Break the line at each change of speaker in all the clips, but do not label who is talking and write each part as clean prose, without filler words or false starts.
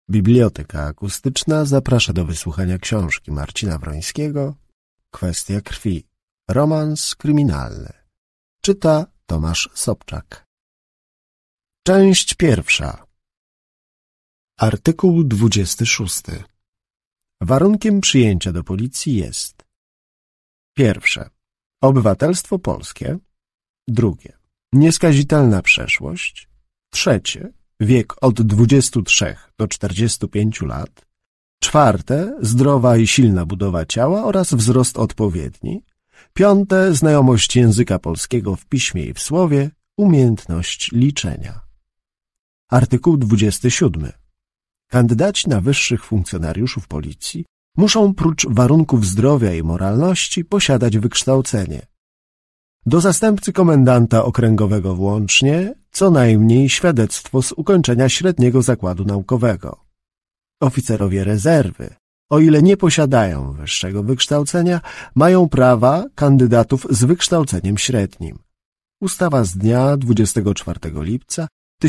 Biblioteka Akustyczna zaprasza do wysłuchania książki Marcina Wrońskiego Kwestia krwi. Romans kryminalny. Czyta Tomasz Sobczak. Część pierwsza. Artykuł 26. Warunkiem przyjęcia do policji jest: pierwsze, obywatelstwo polskie; drugie, nieskazitelna przeszłość; trzecie, wiek od 23 do 45 lat; czwarte, zdrowa i silna budowa ciała oraz wzrost odpowiedni; piąte, znajomość języka polskiego w piśmie i w słowie, umiejętność liczenia. Artykuł 27. Kandydaci na wyższych funkcjonariuszów policji muszą prócz warunków zdrowia i moralności posiadać wykształcenie. Do zastępcy komendanta okręgowego włącznie co najmniej świadectwo z ukończenia średniego zakładu naukowego. Oficerowie rezerwy, o ile nie posiadają wyższego wykształcenia, mają prawa kandydatów z wykształceniem średnim. Ustawa z dnia 24 lipca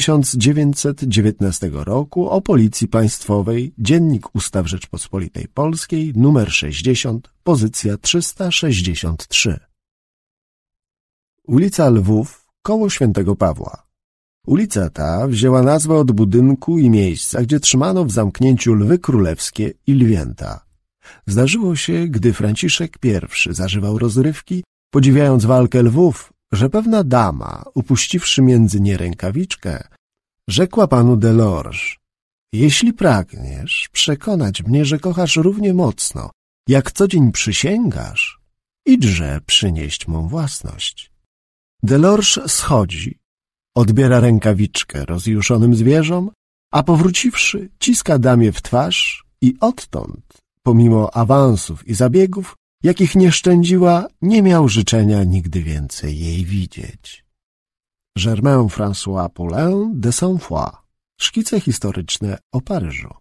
1919 roku o Policji Państwowej, Dziennik Ustaw Rzeczpospolitej Polskiej, nr 60, pozycja 363. Ulica Lwów, koło Świętego Pawła. Ulica ta wzięła nazwę od budynku i miejsca, gdzie trzymano w zamknięciu lwy królewskie i lwięta. Zdarzyło się, gdy Franciszek I zażywał rozrywki, podziwiając walkę lwów, że pewna dama, upuściwszy między nie rękawiczkę, rzekła panu Delorge: jeśli pragniesz przekonać mnie, że kochasz równie mocno, jak co dzień przysięgasz, idźże przynieść mą własność. Delorge schodzi, odbiera rękawiczkę rozjuszonym zwierzom, a powróciwszy, ciska damie w twarz i odtąd, pomimo awansów i zabiegów, jakich nie szczędziła, nie miał życzenia nigdy więcej jej widzieć. Germain François Paulin de Saint-Foy. Szkice historyczne o Paryżu.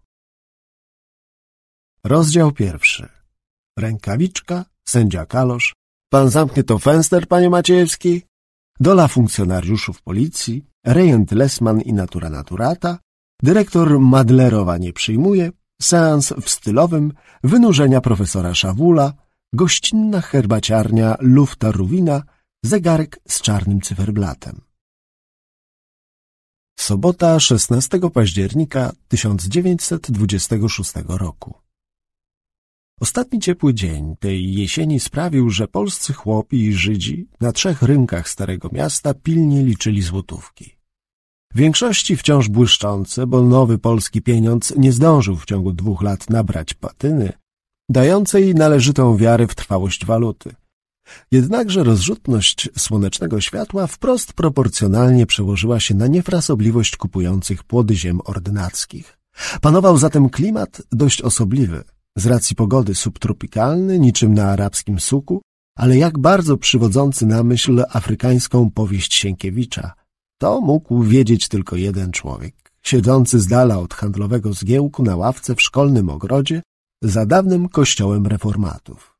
Rozdział 1. Rękawiczka, sędzia Kalosz. Pan zamknie to fenster, panie Maciejewski? Dola funkcjonariuszów policji, rejent Lessman i natura naturata, dyrektor Madlerowa nie przyjmuje, seans w stylowym, wynurzenia profesora Szawula, gościnna herbaciarnia Lufta Ruwina, zegarek z czarnym cyferblatem. Sobota 16 października 1926 roku. Ostatni ciepły dzień tej jesieni sprawił, że polscy chłopi i Żydzi na 3 rynkach Starego Miasta pilnie liczyli złotówki. W większości wciąż błyszczące, bo nowy polski pieniądz nie zdążył w ciągu 2 lat nabrać patyny, dającej należytą wiarę w trwałość waluty. Jednakże rozrzutność słonecznego światła wprost proporcjonalnie przełożyła się na niefrasobliwość kupujących płody ziem ordynackich. Panował zatem klimat dość osobliwy, z racji pogody subtropikalny, niczym na arabskim suku, ale jak bardzo przywodzący na myśl afrykańską powieść Sienkiewicza. To mógł wiedzieć tylko jeden człowiek, siedzący z dala od handlowego zgiełku na ławce w szkolnym ogrodzie za dawnym kościołem reformatów.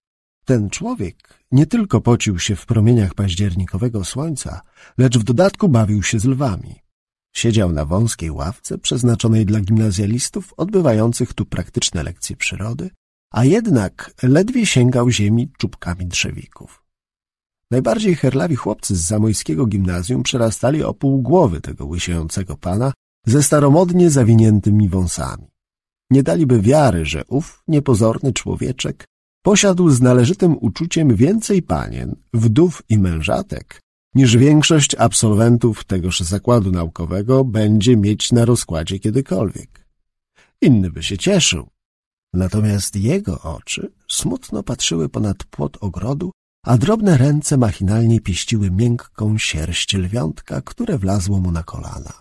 Ten człowiek nie tylko pocił się w promieniach październikowego słońca, lecz w dodatku bawił się z lwami. Siedział na wąskiej ławce przeznaczonej dla gimnazjalistów odbywających tu praktyczne lekcje przyrody, a jednak ledwie sięgał ziemi czubkami drzewików. Najbardziej herlawi chłopcy z zamojskiego gimnazjum przerastali o pół głowy tego łysiejącego pana ze staromodnie zawiniętymi wąsami. Nie daliby wiary, że ów niepozorny człowieczek posiadł z należytym uczuciem więcej panien, wdów i mężatek, niż większość absolwentów tegoż zakładu naukowego będzie mieć na rozkładzie kiedykolwiek. Inny by się cieszył, natomiast jego oczy smutno patrzyły ponad płot ogrodu, a drobne ręce machinalnie pieściły miękką sierść lwiątka, które wlazło mu na kolana.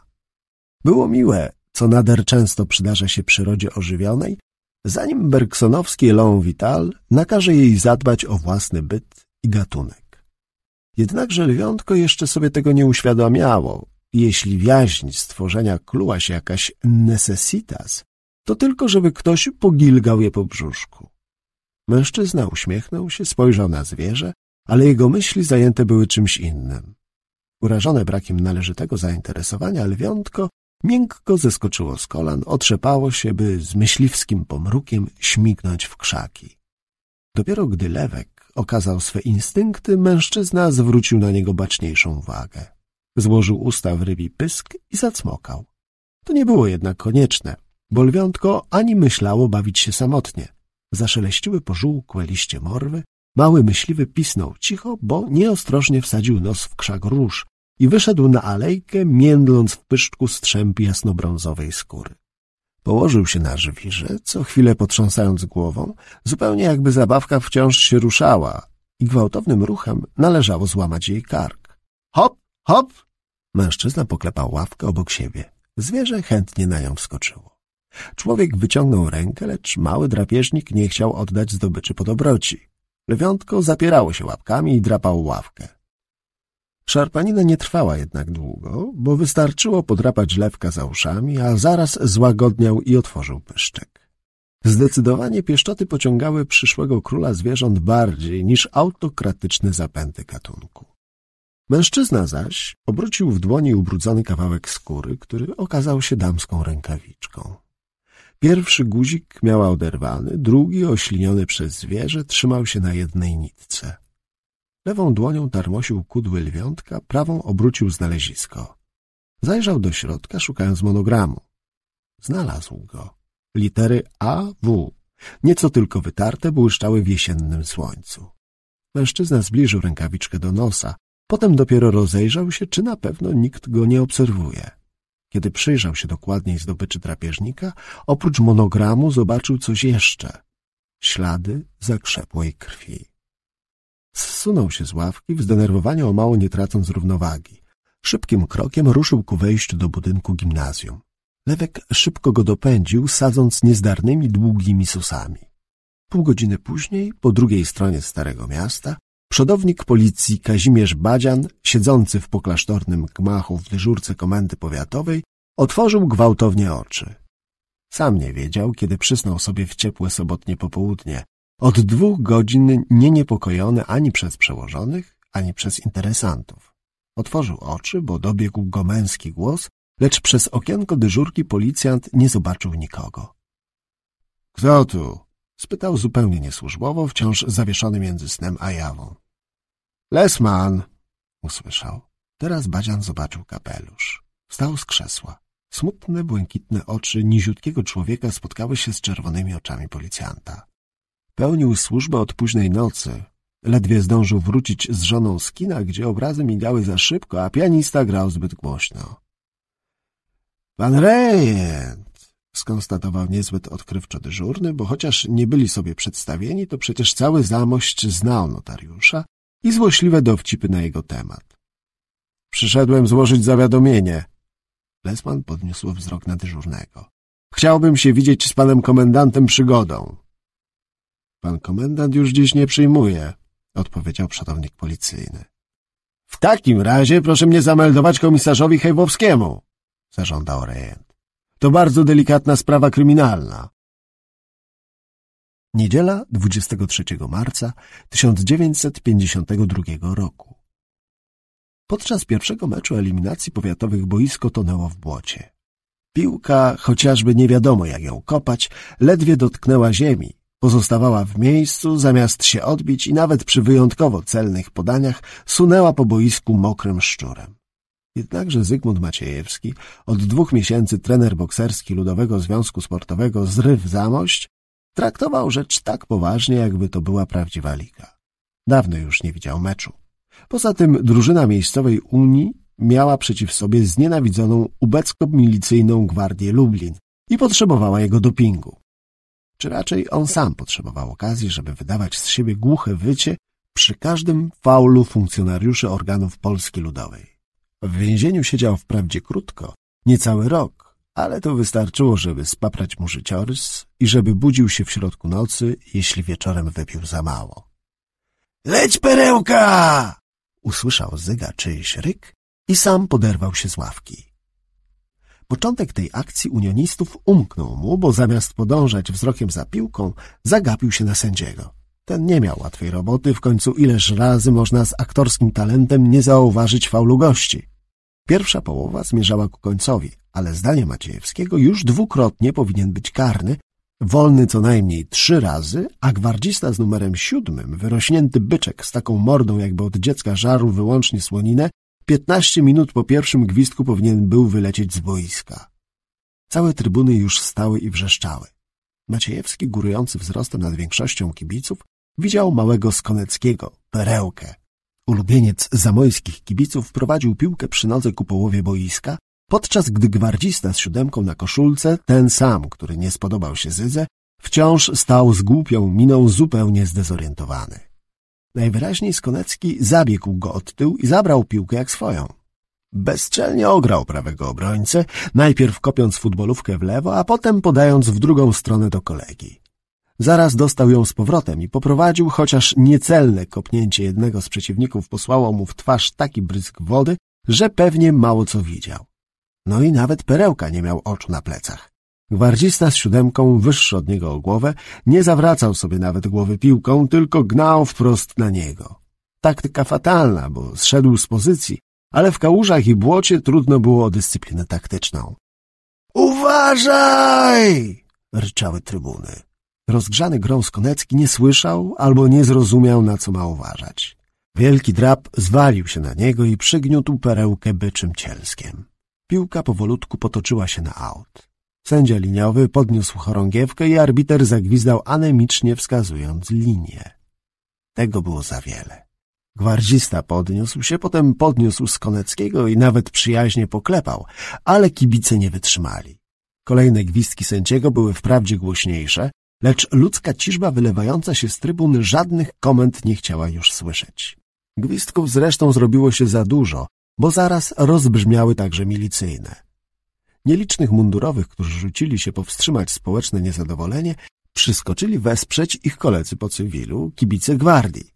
Było miłe, co nader często przydarza się przyrodzie ożywionej, zanim bergsonowski élan vital nakaże jej zadbać o własny byt i gatunek. Jednakże lwiątko jeszcze sobie tego nie uświadamiało i jeśli w jaźń stworzenia kluła się jakaś necessitas, to tylko żeby ktoś pogilgał je po brzuszku. Mężczyzna uśmiechnął się, spojrzał na zwierzę, ale jego myśli zajęte były czymś innym. Urażone brakiem należytego zainteresowania, lwiątko Miękko zeskoczyło z kolan, otrzepało się, by z myśliwskim pomrukiem śmignąć w krzaki. Dopiero gdy lewek okazał swe instynkty, mężczyzna zwrócił na niego baczniejszą uwagę. Złożył usta w rybi pysk i zacmokał. To nie było jednak konieczne, bo lwiątko ani myślało bawić się samotnie. Zaszeleściły pożółkłe liście morwy, mały myśliwy pisnął cicho, bo nieostrożnie wsadził nos w krzak róż i wyszedł na alejkę, międląc w pyszczku strzęp jasnobrązowej skóry. Położył się na żwirze, co chwilę potrząsając głową, zupełnie jakby zabawka wciąż się ruszała i gwałtownym ruchem należało złamać jej kark. Hop, hop! Mężczyzna poklepał ławkę obok siebie. Zwierzę chętnie na nią wskoczyło. Człowiek wyciągnął rękę, lecz mały drapieżnik nie chciał oddać zdobyczy po dobroci. Lwiątko zapierało się łapkami i drapało ławkę. Szarpanina nie trwała jednak długo, bo wystarczyło podrapać lewka za uszami, a zaraz złagodniał i otworzył pyszczek. Zdecydowanie pieszczoty pociągały przyszłego króla zwierząt bardziej niż autokratyczne zapędy gatunku. Mężczyzna zaś obrócił w dłoni ubrudzony kawałek skóry, który okazał się damską rękawiczką. Pierwszy guzik miała oderwany, drugi, ośliniony przez zwierzę, trzymał się na jednej nitce. Lewą dłonią tarmosił kudły lwiątka, prawą obrócił znalezisko. Zajrzał do środka, szukając monogramu. Znalazł go. Litery A, W, nieco tylko wytarte, błyszczały w jesiennym słońcu. Mężczyzna zbliżył rękawiczkę do nosa, potem dopiero rozejrzał się, czy na pewno nikt go nie obserwuje. Kiedy przyjrzał się dokładniej zdobyczy drapieżnika, oprócz monogramu zobaczył coś jeszcze. Ślady zakrzepłej krwi. Zsunął się z ławki, w zdenerwowaniu o mało nie tracąc równowagi. Szybkim krokiem ruszył ku wejściu do budynku gimnazjum. Lewek szybko go dopędził, sadząc niezdarnymi, długimi susami. Pół godziny później, po drugiej stronie Starego Miasta, przodownik policji Kazimierz Badzian, siedzący w poklasztornym gmachu w dyżurce komendy powiatowej, otworzył gwałtownie oczy. Sam nie wiedział, kiedy przysnął sobie w ciepłe sobotnie popołudnie. Od 2 godzin nie niepokojony ani przez przełożonych, ani przez interesantów. Otworzył oczy, bo dobiegł go męski głos, lecz przez okienko dyżurki policjant nie zobaczył nikogo. — Kto tu? — spytał zupełnie niesłużbowo, wciąż zawieszony między snem a jawą. — Lesman! — usłyszał. Teraz Badzian zobaczył kapelusz. Wstał z krzesła. Smutne, błękitne oczy niziutkiego człowieka spotkały się z czerwonymi oczami policjanta. Pełnił służbę od późnej nocy. Ledwie zdążył wrócić z żoną z kina, gdzie obrazy migały za szybko, a pianista grał zbyt głośno. — Pan rejent! — skonstatował niezbyt odkrywczo dyżurny, bo chociaż nie byli sobie przedstawieni, to przecież cały Zamość znał notariusza i złośliwe dowcipy na jego temat. — Przyszedłem złożyć zawiadomienie. Lesman podniósł wzrok na dyżurnego. — Chciałbym się widzieć z panem komendantem Przygodą. — Pan komendant już dziś nie przyjmuje — odpowiedział przodownik policyjny. — W takim razie proszę mnie zameldować komisarzowi Hejwowskiemu — zażądał rejent. — To bardzo delikatna sprawa kryminalna. Niedziela 23 marca 1952 roku. Podczas pierwszego meczu eliminacji powiatowych boisko tonęło w błocie. Piłka, chociażby nie wiadomo jak ją kopać, ledwie dotknęła ziemi. Pozostawała w miejscu, zamiast się odbić i nawet przy wyjątkowo celnych podaniach sunęła po boisku mokrym szczurem. Jednakże Zygmunt Maciejewski, od 2 miesięcy trener bokserski Ludowego Związku Sportowego Zryw Zamość, traktował rzecz tak poważnie, jakby to była prawdziwa liga. Dawno już nie widział meczu. Poza tym drużyna miejscowej Unii miała przeciw sobie znienawidzoną ubecko-milicyjną Gwardię Lublin i potrzebowała jego dopingu. Czy raczej on sam potrzebował okazji, żeby wydawać z siebie głuche wycie przy każdym faulu funkcjonariuszy organów Polski Ludowej. W więzieniu siedział wprawdzie krótko, niecały rok, ale to wystarczyło, żeby spaprać mu życiorys i żeby budził się w środku nocy, jeśli wieczorem wypił za mało. — Leć, perełka! — usłyszał Zyga czyjś ryk i sam poderwał się z ławki. Początek tej akcji unionistów umknął mu, bo zamiast podążać wzrokiem za piłką, zagapił się na sędziego. Ten nie miał łatwej roboty, w końcu ileż razy można z aktorskim talentem nie zauważyć faulu gości. Pierwsza połowa zmierzała ku końcowi, ale zdaniem Maciejewskiego już dwukrotnie powinien być karny, wolny co najmniej 3 razy, a gwardzista z numerem 7, wyrośnięty byczek z taką mordą, jakby od dziecka żarł wyłącznie słoninę, 15 minut po pierwszym gwizdku powinien był wylecieć z boiska. Całe trybuny już stały i wrzeszczały. Maciejewski, górujący wzrostem nad większością kibiców, widział małego Skoneckiego, Perełkę. Ulubieniec zamojskich kibiców prowadził piłkę przy nodze ku połowie boiska, podczas gdy gwardzista z 7 na koszulce, ten sam, który nie spodobał się Zydze, wciąż stał z głupią miną zupełnie zdezorientowany. Najwyraźniej Skonecki zabiegł go od tyłu i zabrał piłkę jak swoją. Bezczelnie ograł prawego obrońcę, najpierw kopiąc futbolówkę w lewo, a potem podając w drugą stronę do kolegi. Zaraz dostał ją z powrotem i poprowadził, chociaż niecelne kopnięcie jednego z przeciwników posłało mu w twarz taki brysk wody, że pewnie mało co widział. No i nawet Perełka nie miał oczu na plecach. Gwardzista z 7, wyższy od niego o głowę, nie zawracał sobie nawet głowy piłką, tylko gnał wprost na niego. Taktyka fatalna, bo zszedł z pozycji, ale w kałużach i błocie trudno było o dyscyplinę taktyczną. „Uważaj!” ryczały trybuny. Rozgrzany grą Skonecki nie słyszał albo nie zrozumiał, na co ma uważać. Wielki drab zwalił się na niego i przygniótł Perełkę byczym cielskiem. Piłka powolutku potoczyła się na aut. Sędzia liniowy podniósł chorągiewkę i arbiter zagwizdał anemicznie, wskazując linię. Tego było za wiele. Gwardzista podniósł się, potem podniósł Skoneckiego i nawet przyjaźnie poklepał, ale kibice nie wytrzymali. Kolejne gwizdki sędziego były wprawdzie głośniejsze, lecz ludzka ciżba wylewająca się z trybun żadnych komend nie chciała już słyszeć. Gwizdków zresztą zrobiło się za dużo, bo zaraz rozbrzmiały także milicyjne. Nielicznych mundurowych, którzy rzucili się powstrzymać społeczne niezadowolenie, przyskoczyli wesprzeć ich koledzy po cywilu, kibice gwardii.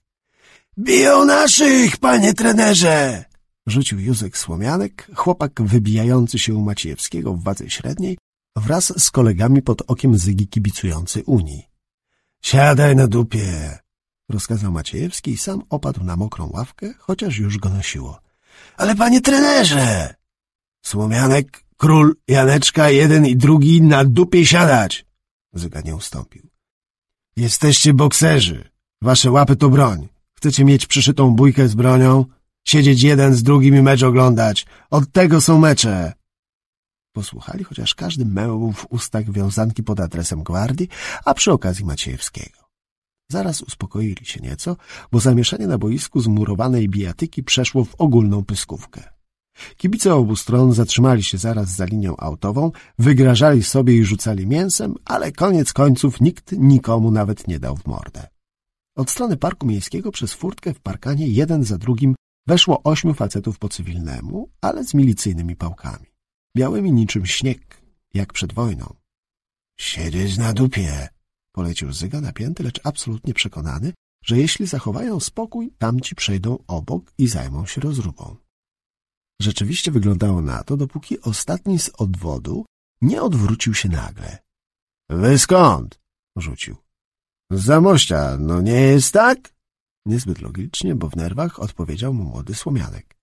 „Biją naszych, panie trenerze!” rzucił Józek Słomianek, chłopak wybijający się u Maciejewskiego w wadze średniej, wraz z kolegami pod okiem Zygi kibicujący Unii. „Siadaj na dupie!” rozkazał Maciejewski i sam opadł na mokrą ławkę, chociaż już go nosiło. „Ale panie trenerze!” „Słomianek, Król, Janeczka, jeden i drugi na dupie siadać!” Zyga nie ustąpił. „Jesteście bokserzy. Wasze łapy to broń. Chcecie mieć przyszytą bójkę z bronią? Siedzieć jeden z drugim i mecz oglądać. Od tego są mecze!” Posłuchali, chociaż każdy mełł w ustach wiązanki pod adresem gwardii, a przy okazji Maciejewskiego. Zaraz uspokoili się nieco, bo zamieszanie na boisku zmurowanej bijatyki przeszło w ogólną pyskówkę. Kibice obu stron zatrzymali się zaraz za linią autową, wygrażali sobie i rzucali mięsem, ale koniec końców nikt nikomu nawet nie dał w mordę. Od strony parku miejskiego przez furtkę w parkanie jeden za drugim weszło 8 facetów po cywilnemu, ale z milicyjnymi pałkami. Białymi niczym śnieg, jak przed wojną. „Siedzieć na dupie”, polecił Zyga, napięty, lecz absolutnie przekonany, że jeśli zachowają spokój, tamci przejdą obok i zajmą się rozróbą. Rzeczywiście wyglądało na to, dopóki ostatni z odwodu nie odwrócił się nagle. „Wy skąd?” rzucił. „Z Zamościa, no nie jest tak?” Niezbyt logicznie, bo w nerwach odpowiedział mu młody Słomianek.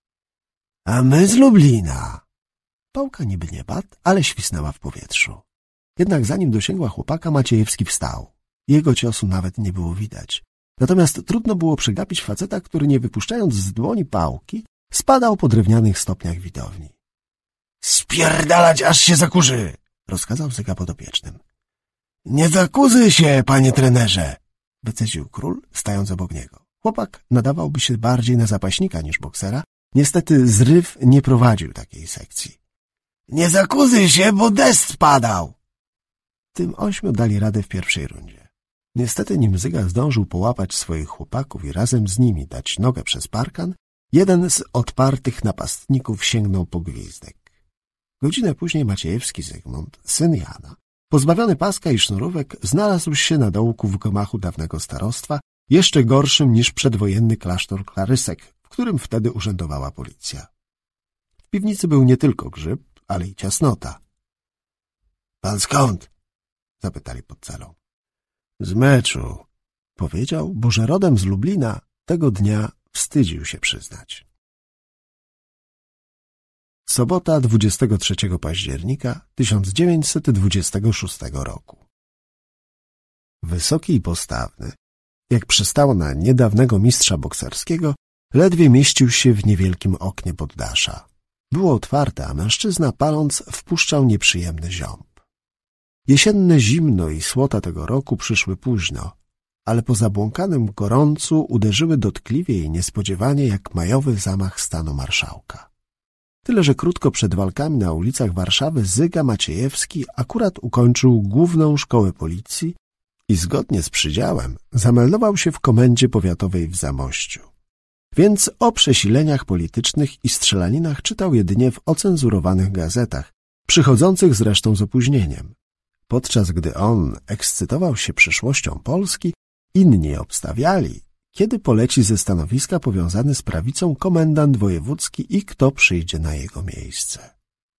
„A my z Lublina.” Pałka niby nie padł, ale świsnęła w powietrzu. Jednak zanim dosięgła chłopaka, Maciejewski wstał. Jego ciosu nawet nie było widać. Natomiast trudno było przegapić faceta, który nie wypuszczając z dłoni pałki, spadał po drewnianych stopniach widowni. „Spierdalać, aż się zakurzy!” rozkazał Zyga podopiecznym. „Nie zakurzy się, panie trenerze!” wycedził król, stając obok niego. Chłopak nadawałby się bardziej na zapaśnika niż boksera. Niestety zryw nie prowadził takiej sekcji. „Nie zakurzy się, bo deszcz padał!” Tym 8 dali radę w pierwszej rundzie. Niestety, nim Zyga zdążył połapać swoich chłopaków i razem z nimi dać nogę przez parkan, jeden z odpartych napastników sięgnął po gwizdek. Godzinę później Maciejewski Zygmunt, syn Jana, pozbawiony paska i sznurówek, znalazł się na dołku w gmachu dawnego starostwa, jeszcze gorszym niż przedwojenny klasztor Klarysek, w którym wtedy urzędowała policja. W piwnicy był nie tylko grzyb, ale i ciasnota. „Pan skąd?” zapytali pod celą. „Z meczu”, powiedział, bo że rodem z Lublina tego dnia wstydził się przyznać. Sobota 23 października 1926 roku. Wysoki i postawny, jak przystało na niedawnego mistrza bokserskiego, ledwie mieścił się w niewielkim oknie poddasza. Było otwarte, a mężczyzna paląc wpuszczał nieprzyjemny ziąb. Jesienne zimno i słota tego roku przyszły późno, ale po zabłąkanym gorącu uderzyły dotkliwie i niespodziewanie jak majowy zamach stanu marszałka. Tyle, że krótko przed walkami na ulicach Warszawy Zyga Maciejewski akurat ukończył główną szkołę policji i zgodnie z przydziałem zameldował się w komendzie powiatowej w Zamościu. Więc o przesileniach politycznych i strzelaninach czytał jedynie w ocenzurowanych gazetach, przychodzących zresztą z opóźnieniem. Podczas gdy on ekscytował się przyszłością Polski, inni obstawiali, kiedy poleci ze stanowiska powiązany z prawicą komendant wojewódzki i kto przyjdzie na jego miejsce.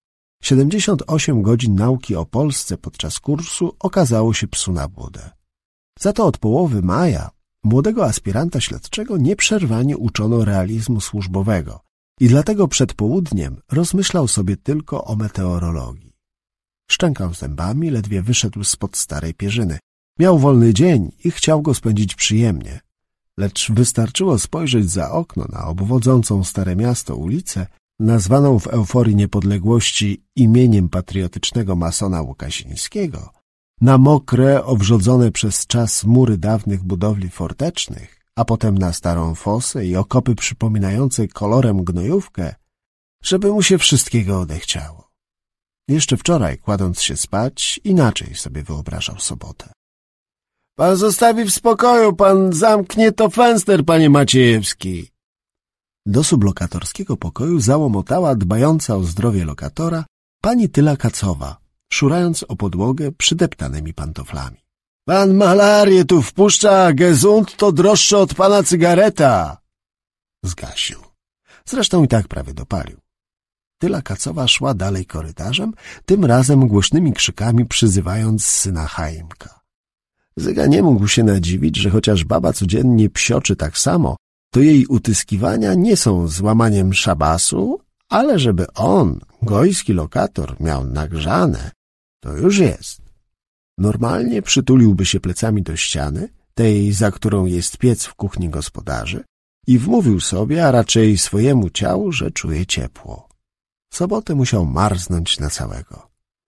78 godzin nauki o Polsce podczas kursu okazało się psu na budę. Za to od połowy maja młodego aspiranta śledczego nieprzerwanie uczono realizmu służbowego i dlatego przed południem rozmyślał sobie tylko o meteorologii. Szczękał zębami, ledwie wyszedł spod starej pierzyny. Miał wolny dzień i chciał go spędzić przyjemnie, lecz wystarczyło spojrzeć za okno na obwodzącą Stare Miasto ulicę, nazwaną w euforii niepodległości imieniem patriotycznego masona Łukasińskiego, na mokre, owrzodzone przez czas mury dawnych budowli fortecznych, a potem na starą fosę i okopy przypominające kolorem gnojówkę, żeby mu się wszystkiego odechciało. Jeszcze wczoraj, kładąc się spać, inaczej sobie wyobrażał sobotę. — Pan zostawi w spokoju, pan zamknie to fenster, panie Maciejewski. Do sublokatorskiego pokoju załomotała, dbająca o zdrowie lokatora, pani Tyla Kacowa, szurając o podłogę przydeptanymi pantoflami. — Pan malarię tu wpuszcza, a gesund to droższe od pana cygareta. Zgasił. Zresztą i tak prawie dopalił. Tyla Kacowa szła dalej korytarzem, tym razem głośnymi krzykami przyzywając syna Chaimka. Zyga nie mógł się nadziwić, że chociaż baba codziennie psioczy tak samo, to jej utyskiwania nie są złamaniem szabasu, ale żeby on, gojski lokator, miał nagrzane, to już jest. Normalnie przytuliłby się plecami do ściany, tej, za którą jest piec w kuchni gospodarzy, i wmówił sobie, a raczej swojemu ciału, że czuje ciepło. W sobotę musiał marznąć na całego.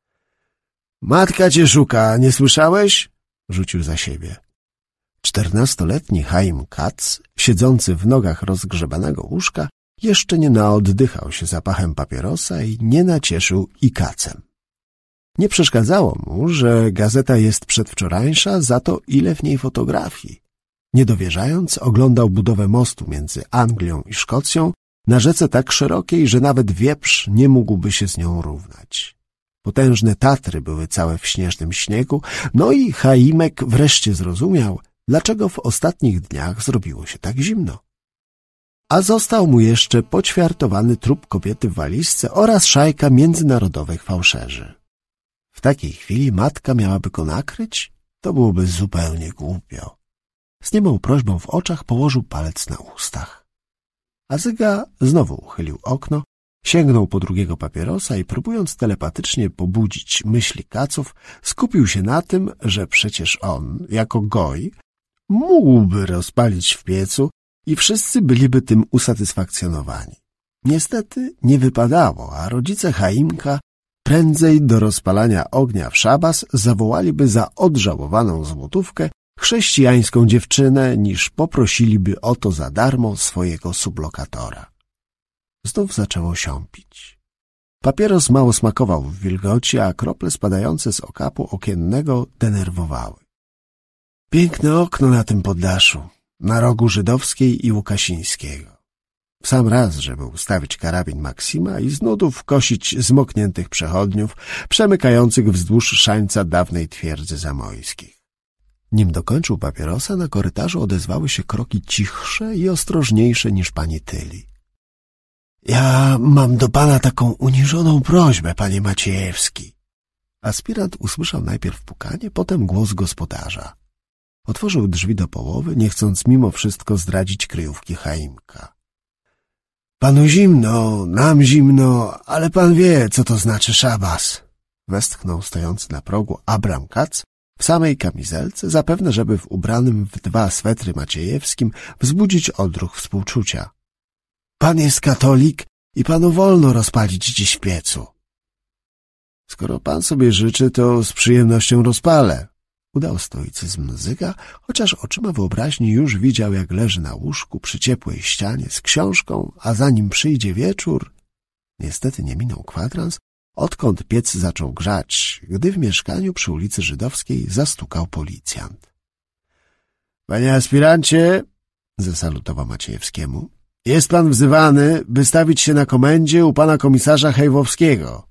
— Matka cię szuka, nie słyszałeś? — rzucił za siebie. 14-letni Chaim Kac, siedzący w nogach rozgrzebanego łóżka, jeszcze nie naoddychał się zapachem papierosa i nie nacieszył i kacem. Nie przeszkadzało mu, że gazeta jest przedwczorajsza, za to ile w niej fotografii. Niedowierzając, oglądał budowę mostu między Anglią i Szkocją na rzece tak szerokiej, że nawet wieprz nie mógłby się z nią równać. Potężne Tatry były całe w śnieżnym śniegu, no i Chaimek wreszcie zrozumiał, dlaczego w ostatnich dniach zrobiło się tak zimno. A został mu jeszcze poćwiartowany trup kobiety w walizce oraz szajka międzynarodowych fałszerzy. W takiej chwili matka miałaby go nakryć? To byłoby zupełnie głupio. Z niemą prośbą w oczach położył palec na ustach. A Zyga znowu uchylił okno, sięgnął po drugiego papierosa i próbując telepatycznie pobudzić myśli Kaców, skupił się na tym, że przecież on, jako goj, mógłby rozpalić w piecu i wszyscy byliby tym usatysfakcjonowani. Niestety nie wypadało, a rodzice Chaimka prędzej do rozpalania ognia w szabas zawołaliby za odżałowaną złotówkę chrześcijańską dziewczynę, niż poprosiliby o to za darmo swojego sublokatora. Znów zaczęło siąpić. Papieros mało smakował w wilgoci, a krople spadające z okapu okiennego denerwowały. Piękne okno na tym poddaszu, na rogu Żydowskiej i Łukasińskiego. W sam raz, żeby ustawić karabin Maksima i z nudów kosić zmokniętych przechodniów przemykających wzdłuż szańca dawnej twierdzy zamojskich. Nim dokończył papierosa, na korytarzu odezwały się kroki cichsze i ostrożniejsze niż pani Tyli. — Ja mam do pana taką uniżoną prośbę, panie Maciejewski. Aspirant usłyszał najpierw pukanie, potem głos gospodarza. Otworzył drzwi do połowy, nie chcąc mimo wszystko zdradzić kryjówki Chaimka. — Panu zimno, nam zimno, ale pan wie, co to znaczy szabas. Westchnął stojący na progu Abram Katz w samej kamizelce, zapewne żeby w ubranym w 2 swetry Maciejewskim wzbudzić odruch współczucia. Pan jest katolik i panu wolno rozpalić dziś w piecu. Skoro pan sobie życzy, to z przyjemnością rozpalę. Udał stoicyzm Zyga, chociaż oczyma wyobraźni już widział, jak leży na łóżku przy ciepłej ścianie z książką, a zanim przyjdzie wieczór... Niestety nie minął kwadrans, odkąd piec zaczął grzać, gdy w mieszkaniu przy ulicy Żydowskiej zastukał policjant. — Panie aspirancie — zasalutował Maciejewskiemu — jest pan wzywany, by stawić się na komendzie u pana komisarza Hejwowskiego.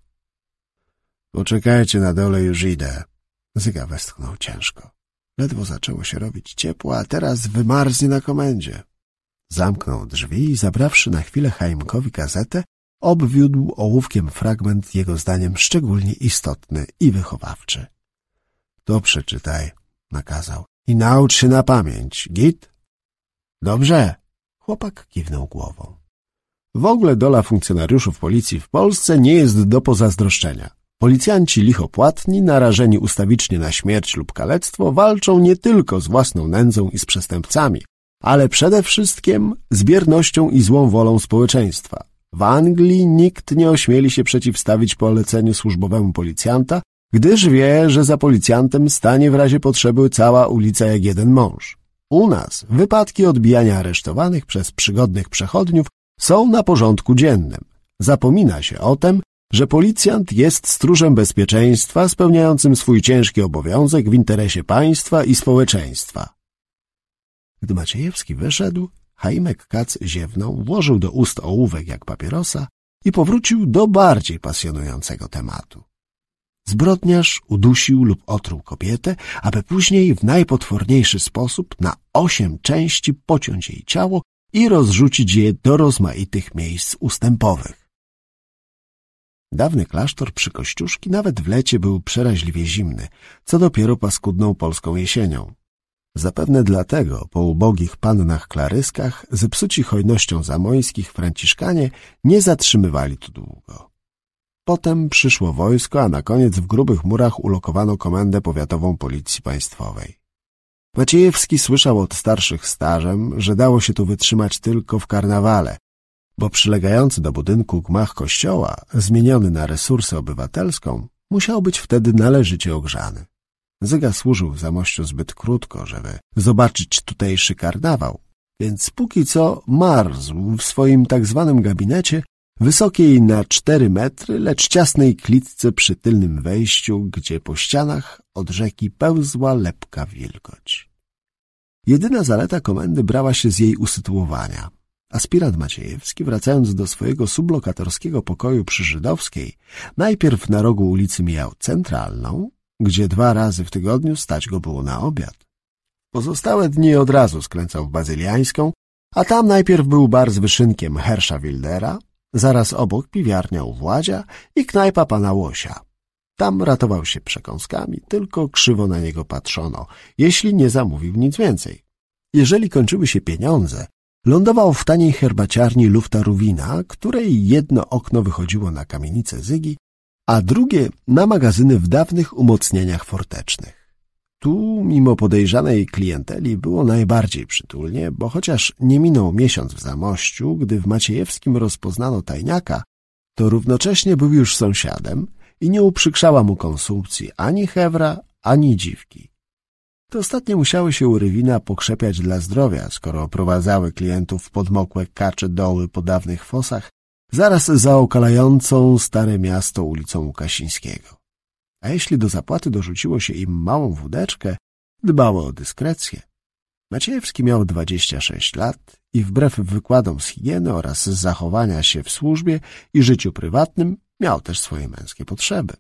— Poczekajcie na dole, już idę. Zyga westchnął ciężko. Ledwo zaczęło się robić ciepło, a teraz wymarznie na komendzie. Zamknął drzwi i zabrawszy na chwilę Chaimkowi gazetę, obwiódł ołówkiem fragment jego zdaniem szczególnie istotny i wychowawczy. — To przeczytaj — nakazał. — I naucz się na pamięć, git? — Dobrze. Chłopak kiwnął głową. W ogóle dola funkcjonariuszów policji w Polsce nie jest do pozazdroszczenia. Policjanci lichopłatni, narażeni ustawicznie na śmierć lub kalectwo, walczą nie tylko z własną nędzą i z przestępcami, ale przede wszystkim z biernością i złą wolą społeczeństwa. W Anglii nikt nie ośmieli się przeciwstawić poleceniu służbowemu policjanta, gdyż wie, że za policjantem stanie w razie potrzeby cała ulica jak jeden mąż. U nas wypadki odbijania aresztowanych przez przygodnych przechodniów są na porządku dziennym. Zapomina się o tym, że policjant jest stróżem bezpieczeństwa spełniającym swój ciężki obowiązek w interesie państwa i społeczeństwa. Gdy Maciejewski wyszedł, Chaimek Katz ziewnął, włożył do ust ołówek jak papierosa i powrócił do bardziej pasjonującego tematu. Zbrodniarz udusił lub otruł kobietę, aby później w najpotworniejszy sposób na 8 części pociąć jej ciało i rozrzucić je do rozmaitych miejsc ustępowych. Dawny klasztor przy Kościuszki nawet w lecie był przeraźliwie zimny, co dopiero paskudną polską jesienią. Zapewne dlatego po ubogich pannach klaryskach, zepsuci hojnością zamońskich franciszkanie nie zatrzymywali tu długo. Potem przyszło wojsko, a na koniec w grubych murach ulokowano komendę powiatową Policji Państwowej. Maciejewski słyszał od starszych starzem, że dało się tu wytrzymać tylko w karnawale, bo przylegający do budynku gmach kościoła, zmieniony na resursę obywatelską, musiał być wtedy należycie ogrzany. Zyga służył w Zamościu zbyt krótko, żeby zobaczyć tutejszy karnawał, więc póki co marzł w swoim tak zwanym gabinecie, wysokiej na 4 metry, lecz ciasnej klitce przy tylnym wejściu, gdzie po ścianach od rzeki pełzła lepka wilgoć. Jedyna zaleta komendy brała się z jej usytuowania. Aspirant Maciejewski, wracając do swojego sublokatorskiego pokoju przy Żydowskiej, najpierw na rogu ulicy mijał Centralną, gdzie 2 razy w tygodniu stać go było na obiad. Pozostałe dni od razu skręcał w Bazyliańską, a tam najpierw był bar z wyszynkiem Hersza Wildera, zaraz obok piwiarnia u Władzia i knajpa pana Łosia. Tam ratował się przekąskami, tylko krzywo na niego patrzono, jeśli nie zamówił nic więcej. Jeżeli kończyły się pieniądze, lądował w taniej herbaciarni Lufta Ruwina, której jedno okno wychodziło na kamienicę Zygi, a drugie na magazyny w dawnych umocnieniach fortecznych. Tu, mimo podejrzanej klienteli, było najbardziej przytulnie, bo chociaż nie minął miesiąc w Zamościu, gdy w Maciejewskim rozpoznano tajniaka, to równocześnie był już sąsiadem i nie uprzykrzała mu konsumpcji ani Hewra, ani dziwki. Te ostatnie musiały się u Rywina pokrzepiać dla zdrowia, skoro oprowadzały klientów w podmokłe kacze doły po dawnych fosach, zaraz za okalającą Stare Miasto ulicą Łukasińskiego. A jeśli do zapłaty dorzuciło się im małą wódeczkę, dbało o dyskrecję. Maciejewski miał 26 lat i wbrew wykładom z higieny oraz z zachowania się w służbie i życiu prywatnym miał też swoje męskie potrzeby.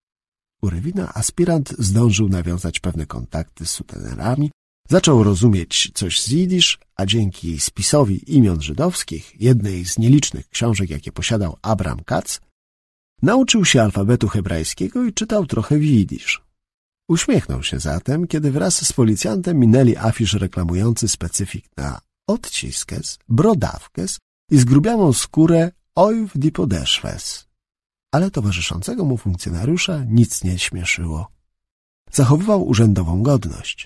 U Rywina aspirant zdążył nawiązać pewne kontakty z sutenerami, zaczął rozumieć coś z jidysz, a dzięki spisowi imion żydowskich, jednej z nielicznych książek, jakie posiadał Abram Katz, nauczył się alfabetu hebrajskiego i czytał trochę w jidysz. Uśmiechnął się zatem, kiedy wraz z policjantem minęli afisz reklamujący specyfik na odciskes, brodawkes i zgrubiałą skórę oj w die podeszwes. Ale towarzyszącego mu funkcjonariusza nic nie śmieszyło. Zachowywał urzędową godność.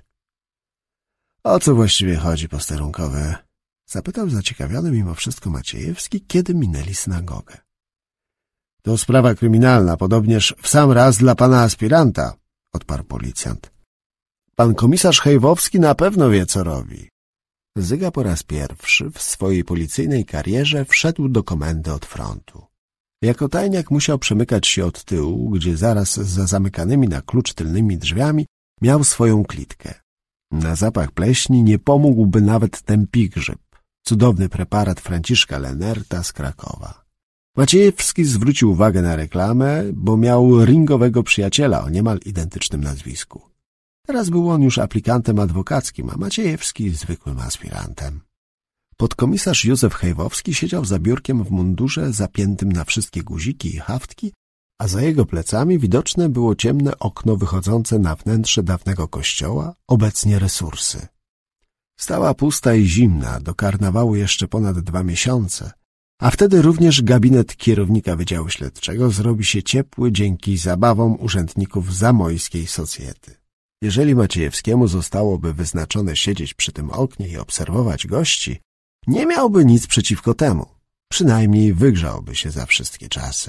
O co właściwie chodzi, posterunkowy? Zapytał zaciekawiony mimo wszystko Maciejewski, kiedy minęli synagogę. To sprawa kryminalna, podobnież w sam raz dla pana aspiranta, odparł policjant. Pan komisarz Hejwowski na pewno wie, co robi. Zyga po raz pierwszy w swojej policyjnej karierze wszedł do komendy od frontu. Jako tajniak musiał przemykać się od tyłu, gdzie zaraz za zamykanymi na klucz tylnymi drzwiami miał swoją klitkę. Na zapach pleśni nie pomógłby nawet tempigrzyb, cudowny preparat Franciszka Lenerta z Krakowa. Maciejewski zwrócił uwagę na reklamę, bo miał ringowego przyjaciela o niemal identycznym nazwisku. Teraz był on już aplikantem adwokackim, a Maciejewski zwykłym aspirantem. Podkomisarz Józef Hejwowski siedział za biurkiem w mundurze zapiętym na wszystkie guziki i haftki, a za jego plecami widoczne było ciemne okno wychodzące na wnętrze dawnego kościoła, obecnie resursy. Stała pusta i zimna, do karnawału jeszcze ponad 2 miesiące, a wtedy również gabinet kierownika Wydziału Śledczego zrobi się ciepły dzięki zabawom urzędników zamojskiej socjety. Jeżeli Maciejewskiemu zostałoby wyznaczone siedzieć przy tym oknie i obserwować gości, nie miałby nic przeciwko temu. Przynajmniej wygrzałby się za wszystkie czasy.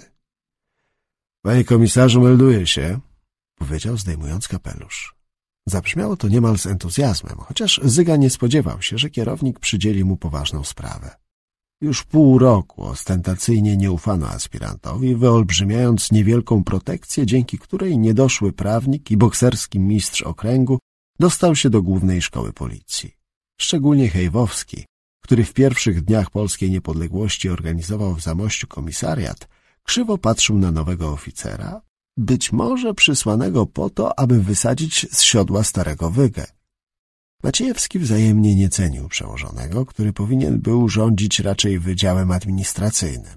— Panie komisarzu, melduję się — powiedział, zdejmując kapelusz. Zabrzmiało to niemal z entuzjazmem, chociaż Zyga nie spodziewał się, że kierownik przydzieli mu poważną sprawę. Już pół roku ostentacyjnie nie ufano aspirantowi, wyolbrzymiając niewielką protekcję, dzięki której niedoszły prawnik i bokserski mistrz okręgu dostał się do głównej szkoły policji. Szczególnie Hejwowski, który w pierwszych dniach polskiej niepodległości organizował w Zamościu komisariat, krzywo patrzył na nowego oficera, być może przysłanego po to, aby wysadzić z siodła starego Wygę. Maciejewski wzajemnie nie cenił przełożonego, który powinien był rządzić raczej wydziałem administracyjnym.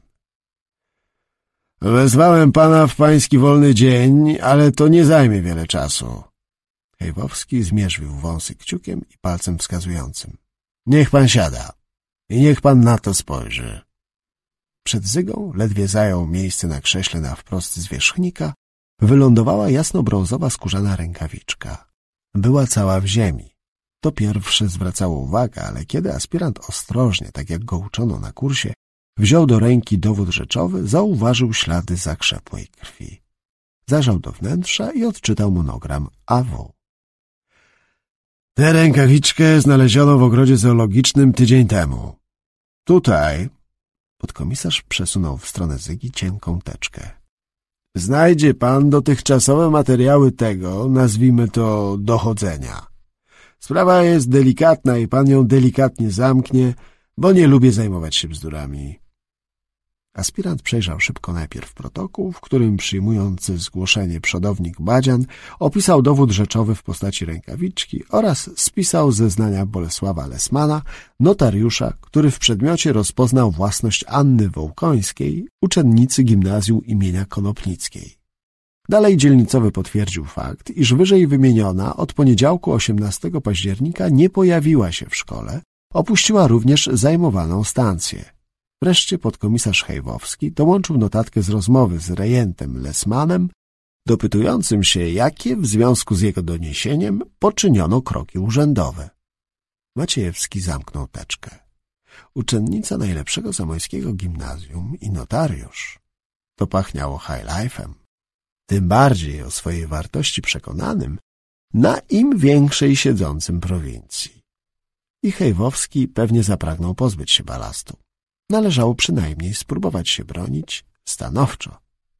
— Wezwałem pana w pański wolny dzień, ale to nie zajmie wiele czasu. Hejwowski zmierzwił wąsy kciukiem i palcem wskazującym. — Niech pan siada i niech pan na to spojrzy. Przed Zygą ledwie zajął miejsce na krześle na wprost zwierzchnika, wylądowała jasno-brązowa skórzana rękawiczka. Była cała w ziemi. To pierwsze zwracało uwagę, ale kiedy aspirant ostrożnie, tak jak go uczono na kursie, wziął do ręki dowód rzeczowy, zauważył ślady zakrzepłej krwi. Zajrzał do wnętrza i odczytał monogram AW. — Tę rękawiczkę znaleziono w ogrodzie zoologicznym tydzień temu. Tutaj... Podkomisarz przesunął w stronę Zygi cienką teczkę. — Znajdzie pan dotychczasowe materiały tego, nazwijmy to, dochodzenia. Sprawa jest delikatna i pan ją delikatnie zamknie, bo nie lubię zajmować się bzdurami. Aspirant przejrzał szybko najpierw protokół, w którym przyjmujący zgłoszenie przodownik Badzian opisał dowód rzeczowy w postaci rękawiczki oraz spisał zeznania Bolesława Lesmana, notariusza, który w przedmiocie rozpoznał własność Anny Wołkońskiej, uczennicy gimnazjum imienia Konopnickiej. Dalej dzielnicowy potwierdził fakt, iż wyżej wymieniona od poniedziałku 18 października nie pojawiła się w szkole, opuściła również zajmowaną stację. Wreszcie podkomisarz Hejwowski dołączył notatkę z rozmowy z rejentem Lesmanem, dopytującym się, jakie w związku z jego doniesieniem poczyniono kroki urzędowe. Maciejewski zamknął teczkę. Uczennica najlepszego zamojskiego gimnazjum i notariusz. To pachniało high life'em. Tym bardziej o swojej wartości przekonanym na im większej siedzącym prowincji. I Hejwowski pewnie zapragnął pozbyć się balastu. Należało przynajmniej spróbować się bronić stanowczo.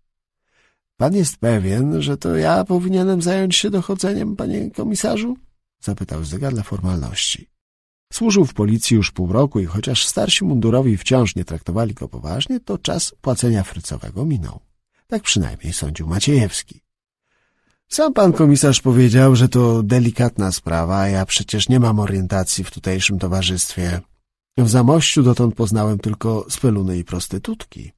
— Pan jest pewien, że to ja powinienem zająć się dochodzeniem, panie komisarzu? — zapytał Zyga dla formalności. Służył w policji już pół roku i chociaż starsi mundurowi wciąż nie traktowali go poważnie, to czas płacenia frycowego minął. Tak przynajmniej sądził Maciejewski. Sam pan komisarz powiedział, że to delikatna sprawa, a ja przecież nie mam orientacji w tutejszym towarzystwie. W Zamościu dotąd poznałem tylko speluny i prostytutki.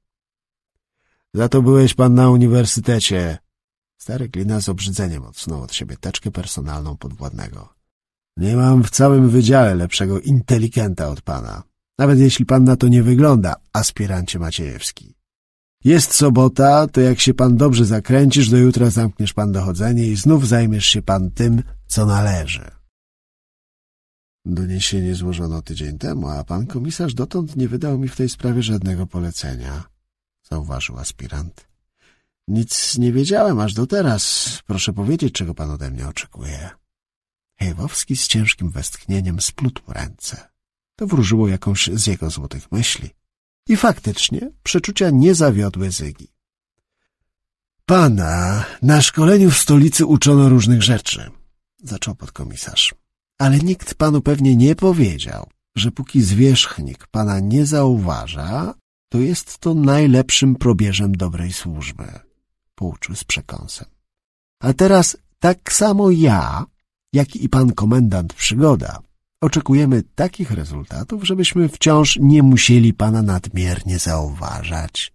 Za to byłeś pan na uniwersytecie. Stary glina z obrzydzeniem odsunął od siebie teczkę personalną podwładnego. Nie mam w całym wydziale lepszego inteligenta od pana. Nawet jeśli pan na to nie wygląda, aspirancie Maciejewski. Jest sobota, to jak się pan dobrze zakręcisz, do jutra zamkniesz pan dochodzenie i znów zajmiesz się pan tym, co należy. Doniesienie złożono tydzień temu, a pan komisarz dotąd nie wydał mi w tej sprawie żadnego polecenia, zauważył aspirant. Nic nie wiedziałem aż do teraz. Proszę powiedzieć, czego pan ode mnie oczekuje. Hejwowski z ciężkim westchnieniem splótł ręce. To wróżyło jakąś z jego złotych myśli. I faktycznie przeczucia nie zawiodły Zygi. Pana na szkoleniu w stolicy uczono różnych rzeczy, zaczął podkomisarz. Ale nikt panu pewnie nie powiedział, że póki zwierzchnik pana nie zauważa, to jest to najlepszym probierzem dobrej służby. Pouczył z przekąsem. A teraz tak samo ja, jak i pan komendant Przygoda, oczekujemy takich rezultatów, żebyśmy wciąż nie musieli pana nadmiernie zauważać.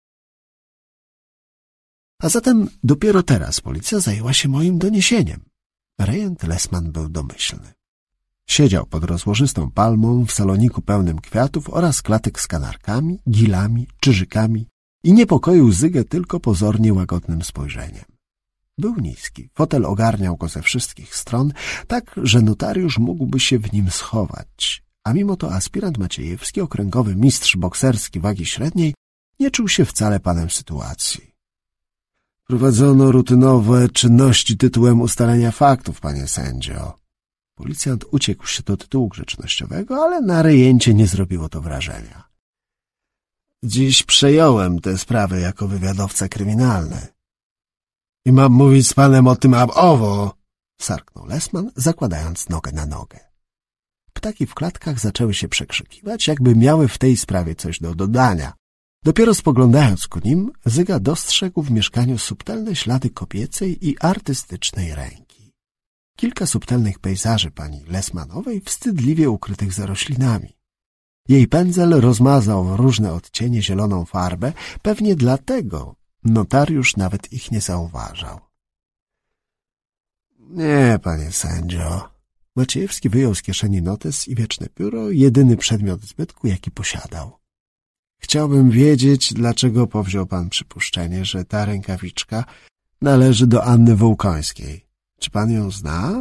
A zatem dopiero teraz policja zajęła się moim doniesieniem. Rejent Lessman był domyślny. Siedział pod rozłożystą palmą w saloniku pełnym kwiatów oraz klatek z kanarkami, gilami, czyżykami i niepokoił Zygę tylko pozornie łagodnym spojrzeniem. Był niski, fotel ogarniał go ze wszystkich stron, tak, że notariusz mógłby się w nim schować, a mimo to aspirant Maciejewski, okręgowy mistrz bokserski wagi średniej, nie czuł się wcale panem sytuacji. Prowadzono rutynowe czynności tytułem ustalenia faktów, panie sędzio. Policjant uciekł się do tytułu grzecznościowego, ale na rejęcie nie zrobiło to wrażenia. Dziś przejąłem tę sprawę jako wywiadowca kryminalny. I mam mówić z panem o tym owo, sarknął Lessman, zakładając nogę na nogę. Ptaki w klatkach zaczęły się przekrzykiwać, jakby miały w tej sprawie coś do dodania. Dopiero spoglądając ku nim, Zyga dostrzegł w mieszkaniu subtelne ślady kobiecej i artystycznej ręki. Kilka subtelnych pejzaży pani Lessmanowej wstydliwie ukrytych za roślinami. Jej pędzel rozmazał w różne odcienie zieloną farbę, pewnie dlatego notariusz nawet ich nie zauważał. Nie, panie sędzio. Maciejewski wyjął z kieszeni notes i wieczne pióro, jedyny przedmiot zbytku, jaki posiadał. Chciałbym wiedzieć, dlaczego powziął pan przypuszczenie, że ta rękawiczka należy do Anny Wołkońskiej. Czy pan ją zna?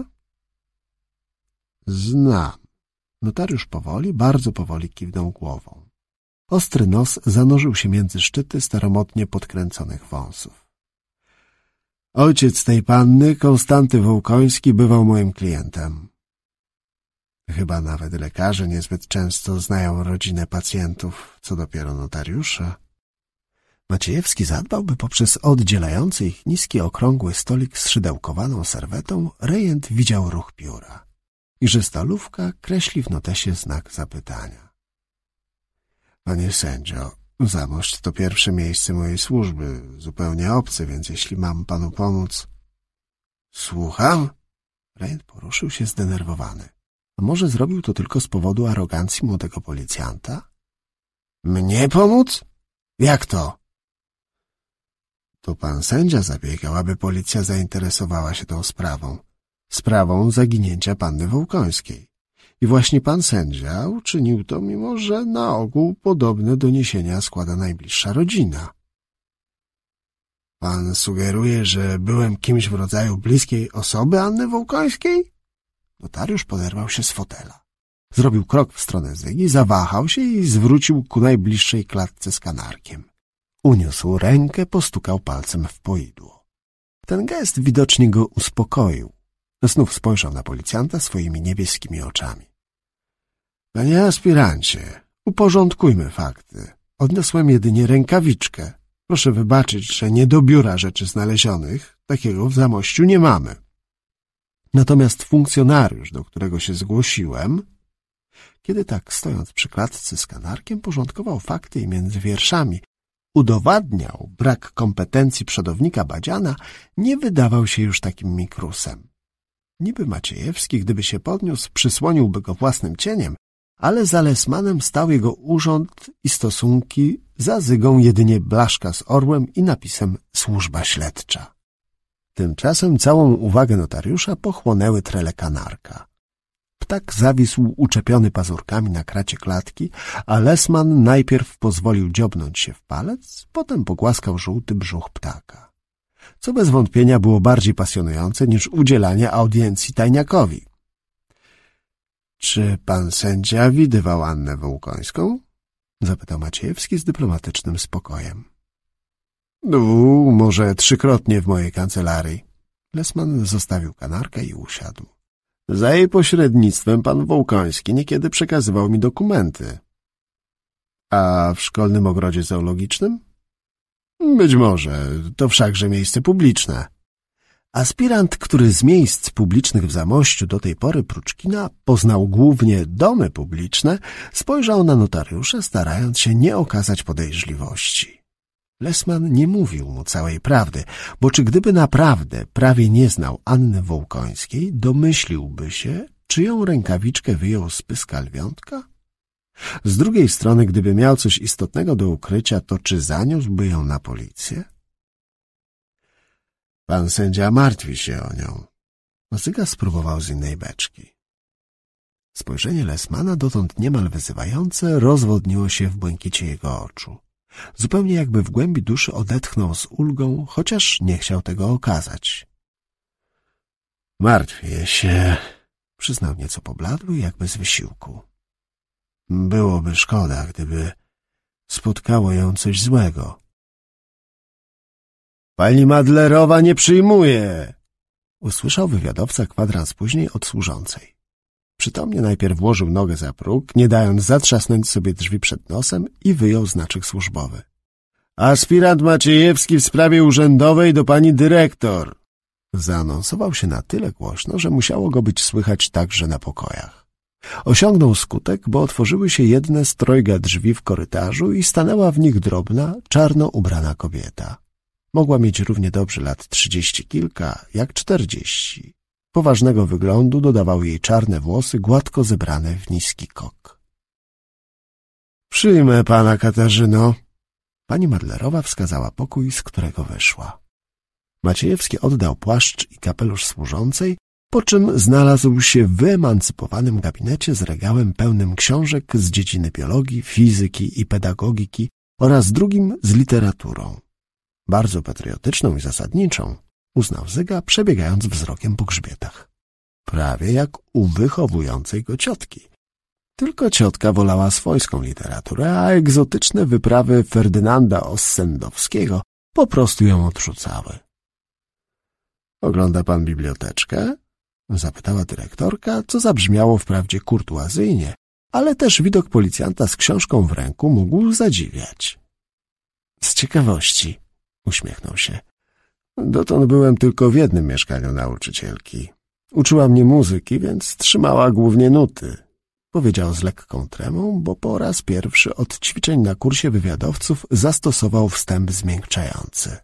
Znam. Notariusz powoli, bardzo powoli kiwnął głową. Ostry nos zanurzył się między szczyty staromodnie podkręconych wąsów. Ojciec tej panny, Konstanty Wołkoński, bywał moim klientem. Chyba nawet lekarze niezbyt często znają rodzinę pacjentów, co dopiero notariusze. Maciejewski zadbał, by poprzez oddzielający ich niski, okrągły stolik z szydełkowaną serwetą rejent widział ruch pióra i że stalówka kreśli w notesie znak zapytania. Panie sędzio, zamość to pierwsze miejsce mojej służby, zupełnie obce, więc jeśli mam panu pomóc... Słucham? Rejent poruszył się zdenerwowany. A może zrobił to tylko z powodu arogancji młodego policjanta? Mnie pomóc? Jak to? To pan sędzia zabiegał, aby policja zainteresowała się tą sprawą zaginięcia panny Wołkońskiej. I właśnie pan sędzia uczynił to, mimo że na ogół podobne doniesienia składa najbliższa rodzina. Pan sugeruje, że byłem kimś w rodzaju bliskiej osoby Anny Wołkońskiej? Notariusz poderwał się z fotela. Zrobił krok w stronę Zygi, zawahał się i zwrócił ku najbliższej klatce z kanarkiem. Uniósł rękę, postukał palcem w poidło. Ten gest widocznie go uspokoił. Znów spojrzał na policjanta swoimi niebieskimi oczami. Panie aspirancie, uporządkujmy fakty. Odniosłem jedynie rękawiczkę. Proszę wybaczyć, że nie do biura rzeczy znalezionych. Takiego w Zamościu nie mamy. Natomiast funkcjonariusz, do którego się zgłosiłem, kiedy tak stojąc przy klatce z kanarkiem, porządkował fakty i między wierszami udowadniał brak kompetencji przodownika Badziana, nie wydawał się już takim mikrusem. Niby Maciejewski, gdyby się podniósł, przysłoniłby go własnym cieniem, ale za Lessmanem stał jego urząd i stosunki, za Zygą jedynie blaszka z orłem i napisem służba śledcza. Tymczasem całą uwagę notariusza pochłonęły trele kanarka. Ptak zawisł uczepiony pazurkami na kracie klatki, a Lessman najpierw pozwolił dziobnąć się w palec, potem pogłaskał żółty brzuch ptaka. Co bez wątpienia było bardziej pasjonujące niż udzielanie audiencji tajniakowi. — Czy pan sędzia widywał Annę Wołkońską? — zapytał Maciejewski z dyplomatycznym spokojem. — Może 3-krotnie w mojej kancelarii. Lessman zostawił kanarkę i usiadł. — Za jej pośrednictwem pan Wołkoński niekiedy przekazywał mi dokumenty. — A w szkolnym ogrodzie zoologicznym? — Być może, to wszakże miejsce publiczne. Aspirant, który z miejsc publicznych w Zamościu do tej pory Pruczkina poznał głównie domy publiczne, spojrzał na notariusza, starając się nie okazać podejrzliwości. Lessman nie mówił mu całej prawdy, bo czy gdyby naprawdę prawie nie znał Anny Wołkońskiej, domyśliłby się, czyją rękawiczkę wyjął z pyska lwiątka? Z drugiej strony, gdyby miał coś istotnego do ukrycia, to czy zaniósłby ją na policję? Pan sędzia martwi się o nią. Zyga spróbował z innej beczki. Spojrzenie Lessmana, dotąd niemal wyzywające, rozwodniło się w błękicie jego oczu. Zupełnie jakby w głębi duszy odetchnął z ulgą, chociaż nie chciał tego okazać. Martwię się, przyznał nieco pobladły, jakby z wysiłku. Byłoby szkoda, gdyby spotkało ją coś złego. Pani Madlerowa nie przyjmuje! Usłyszał wywiadowca kwadrans później od służącej. Przytomnie najpierw włożył nogę za próg, nie dając zatrzasnąć sobie drzwi przed nosem i wyjął znaczek służbowy. Aspirant Maciejewski w sprawie urzędowej do pani dyrektor. Zaanonsował się na tyle głośno, że musiało go być słychać także na pokojach. Osiągnął skutek, bo otworzyły się jedne z 3 drzwi w korytarzu i stanęła w nich drobna, czarno ubrana kobieta. Mogła mieć równie dobrze lat 30 kilka, jak 40. Poważnego wyglądu dodawały jej czarne włosy, gładko zebrane w niski kok. — Przyjmę pana, Katarzyno. Pani Madlerowa wskazała pokój, z którego wyszła. Maciejewski oddał płaszcz i kapelusz służącej, po czym znalazł się w wyemancypowanym gabinecie z regałem pełnym książek z dziedziny biologii, fizyki i pedagogiki oraz drugim z literaturą. Bardzo patriotyczną i zasadniczą, uznał Zyga, przebiegając wzrokiem po grzbietach. Prawie jak u wychowującej go ciotki. Tylko ciotka wolała swojską literaturę, a egzotyczne wyprawy Ferdynanda Ossendowskiego po prostu ją odrzucały. — Ogląda pan biblioteczkę? — zapytała dyrektorka, co zabrzmiało wprawdzie kurtuazyjnie, ale też widok policjanta z książką w ręku mógł zadziwiać. — Z ciekawości — uśmiechnął się. — Dotąd byłem tylko w jednym mieszkaniu nauczycielki. Uczyła mnie muzyki, więc trzymała głównie nuty. Powiedział z lekką tremą, bo po raz pierwszy od ćwiczeń na kursie wywiadowców zastosował wstęp zmiękczający.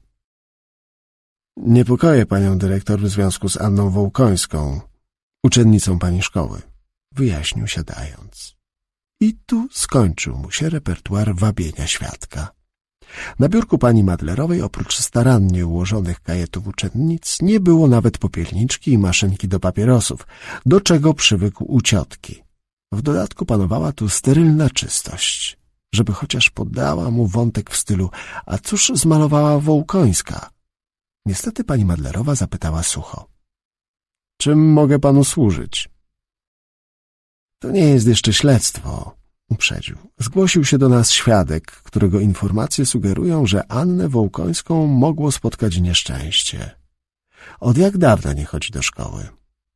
Niepokoję panią dyrektor w związku z Anną Wołkońską, uczennicą pani szkoły, wyjaśnił siadając. I tu skończył mu się repertuar wabienia świadka. Na biurku pani Madlerowej oprócz starannie ułożonych kajetów uczennic nie było nawet popielniczki i maszynki do papierosów, do czego przywykł u ciotki. W dodatku panowała tu sterylna czystość, żeby chociaż poddała mu wątek w stylu — a cóż zmalowała Wołkońska? Niestety pani Madlerowa zapytała sucho. — Czym mogę panu służyć? — To nie jest jeszcze śledztwo — uprzedził. Zgłosił się do nas świadek, którego informacje sugerują, że Annę Wołkońską mogło spotkać nieszczęście. Od jak dawna nie chodzi do szkoły?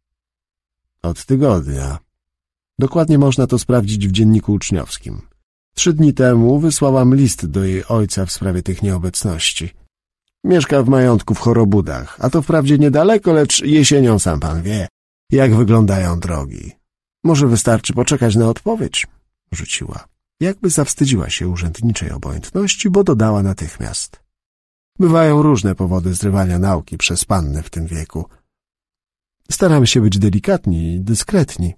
— Od tygodnia. Dokładnie można to sprawdzić w dzienniku uczniowskim. 3 dni temu wysłałam list do jej ojca w sprawie tych nieobecności. Mieszka w majątku w Chorobudach, a to wprawdzie niedaleko, lecz jesienią sam pan wie, jak wyglądają drogi. Może wystarczy poczekać na odpowiedź, rzuciła. Jakby zawstydziła się urzędniczej obojętności, bo dodała natychmiast. Bywają różne powody zrywania nauki przez pannę w tym wieku. Staramy się być delikatni i dyskretni.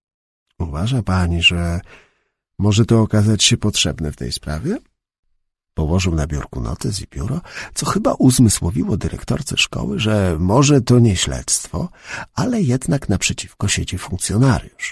Uważa pani, że może to okazać się potrzebne w tej sprawie? Położył na biurku notes i pióro, co chyba uzmysłowiło dyrektorce szkoły, że może to nie śledztwo, ale jednak naprzeciwko siedzi funkcjonariusz.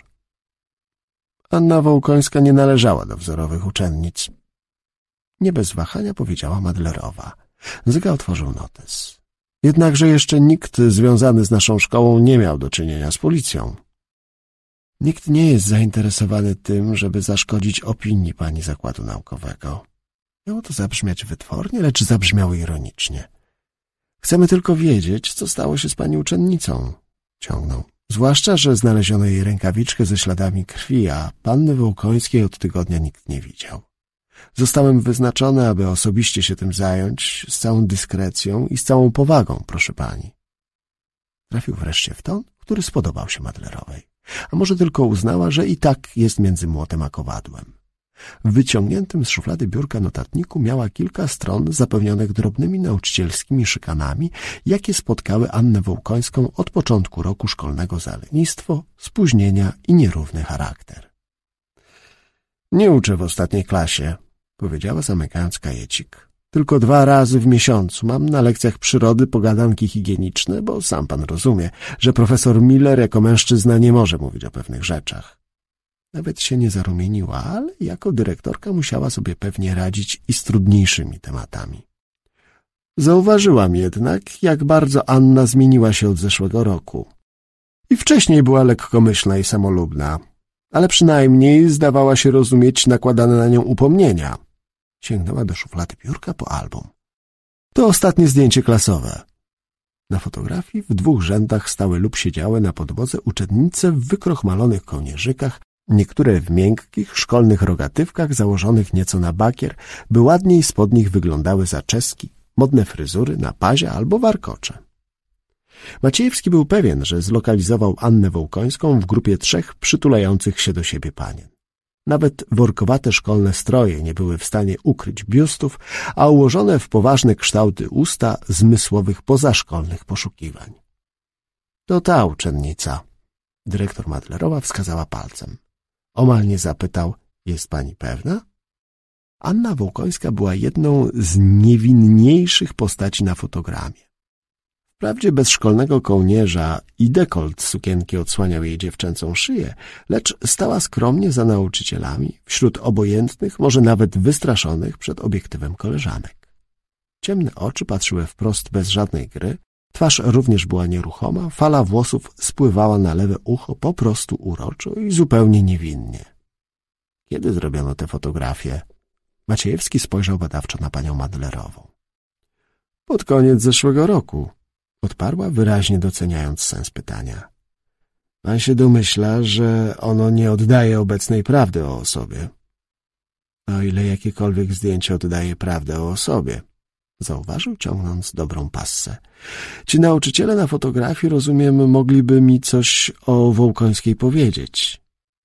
Anna Wołkońska nie należała do wzorowych uczennic. Nie bez wahania powiedziała Madlerowa. Zyga otworzył notes. Jednakże jeszcze nikt związany z naszą szkołą nie miał do czynienia z policją. Nikt nie jest zainteresowany tym, żeby zaszkodzić opinii pani zakładu naukowego. Miało to zabrzmieć wytwornie, lecz zabrzmiało ironicznie. Chcemy tylko wiedzieć, co stało się z pani uczennicą, ciągnął. Zwłaszcza, że znaleziono jej rękawiczkę ze śladami krwi, a panny Wołkońskiej od tygodnia nikt nie widział. Zostałem wyznaczony, aby osobiście się tym zająć, z całą dyskrecją i z całą powagą, proszę pani. Trafił wreszcie w ton, który spodobał się Madlerowej, a może tylko uznała, że i tak jest między młotem a kowadłem. W wyciągniętym z szuflady biurka notatniku miała kilka stron zapełnionych drobnymi nauczycielskimi szykanami, jakie spotkały Annę Wołkońską od początku roku szkolnego za lenistwo, spóźnienia i nierówny charakter. Nie uczę w ostatniej klasie, powiedziała zamykając kajecik. Tylko 2 razy w miesiącu mam na lekcjach przyrody pogadanki higieniczne, bo sam pan rozumie, że profesor Miller jako mężczyzna nie może mówić o pewnych rzeczach. Nawet się nie zarumieniła, ale jako dyrektorka musiała sobie pewnie radzić i z trudniejszymi tematami. Zauważyłam jednak, jak bardzo Anna zmieniła się od zeszłego roku. I wcześniej była lekkomyślna i samolubna, ale przynajmniej zdawała się rozumieć nakładane na nią upomnienia. Sięgnęła do szuflady biurka po album. To ostatnie zdjęcie klasowe. Na fotografii w 2 rzędach stały lub siedziały na podłodze uczennice w wykrochmalonych kołnierzykach, niektóre w miękkich, szkolnych rogatywkach założonych nieco na bakier, by ładniej spod nich wyglądały zaczeski, modne fryzury na pazie albo warkocze. Maciejewski był pewien, że zlokalizował Annę Wołkońską w grupie 3 przytulających się do siebie panien. Nawet workowate szkolne stroje nie były w stanie ukryć biustów, a ułożone w poważne kształty usta zmysłowych pozaszkolnych poszukiwań. To ta uczennica. Dyrektor Madlerowa wskazała palcem. Omal nie zapytał, jest pani pewna? Anna Wołkońska była jedną z niewinniejszych postaci na fotogramie. Wprawdzie bez szkolnego kołnierza i dekolt sukienki odsłaniał jej dziewczęcą szyję, lecz stała skromnie za nauczycielami, wśród obojętnych, może nawet wystraszonych przed obiektywem koleżanek. Ciemne oczy patrzyły wprost bez żadnej gry, twarz również była nieruchoma, fala włosów spływała na lewe ucho po prostu uroczo i zupełnie niewinnie. Kiedy zrobiono te fotografie? Maciejewski spojrzał badawczo na panią Madlerową. Pod koniec zeszłego roku, odparła, wyraźnie doceniając sens pytania. Pan się domyśla, że ono nie oddaje obecnej prawdy o osobie. O ile jakiekolwiek zdjęcie oddaje prawdę o osobie, zauważył, ciągnąc dobrą passę. Ci nauczyciele na fotografii, rozumiem, mogliby mi coś o Wołkońskiej powiedzieć.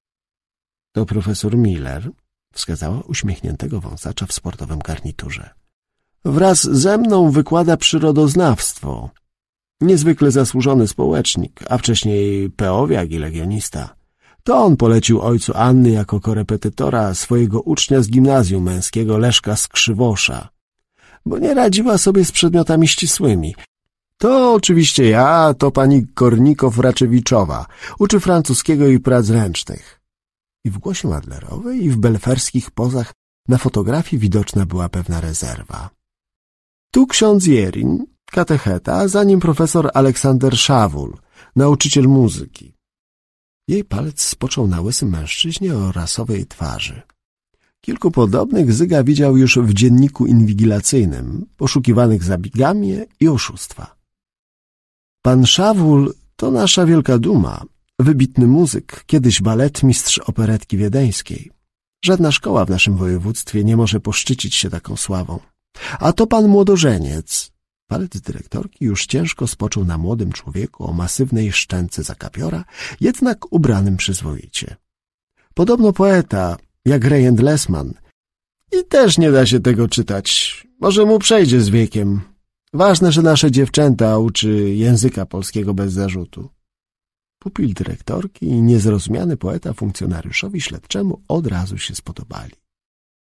To profesor Miller, wskazała uśmiechniętego wąsacza w sportowym garniturze. Wraz ze mną wykłada przyrodoznawstwo. Niezwykle zasłużony społecznik, a wcześniej peowiak i legionista. To on polecił ojcu Anny jako korepetytora swojego ucznia z gimnazjum męskiego Leszka Skrzywosza, bo nie radziła sobie z przedmiotami ścisłymi. To oczywiście ja, to pani Kornikow-Raczewiczowa. Uczy francuskiego i prac ręcznych. I w głosie Madlerowej, i w belferskich pozach na fotografii widoczna była pewna rezerwa. Tu ksiądz Jerin, katecheta, za nim profesor Aleksander Szawul, nauczyciel muzyki. Jej palec spoczął na łysym mężczyźnie o rasowej twarzy. Kilku podobnych Zyga widział już w dzienniku inwigilacyjnym, poszukiwanych za bigamię i oszustwa. Pan Szawul to nasza wielka duma, wybitny muzyk, kiedyś baletmistrz operetki wiedeńskiej. Żadna szkoła w naszym województwie nie może poszczycić się taką sławą. A to pan młodożeniec. Palec dyrektorki już ciężko spoczął na młodym człowieku o masywnej szczęce zakapiora, jednak ubranym przyzwoicie. Podobno poeta, jak Rejent Lessman. I też nie da się tego czytać. Może mu przejdzie z wiekiem. Ważne, że nasze dziewczęta uczy języka polskiego bez zarzutu. Pupil dyrektorki i niezrozumiany poeta funkcjonariuszowi śledczemu od razu się spodobali.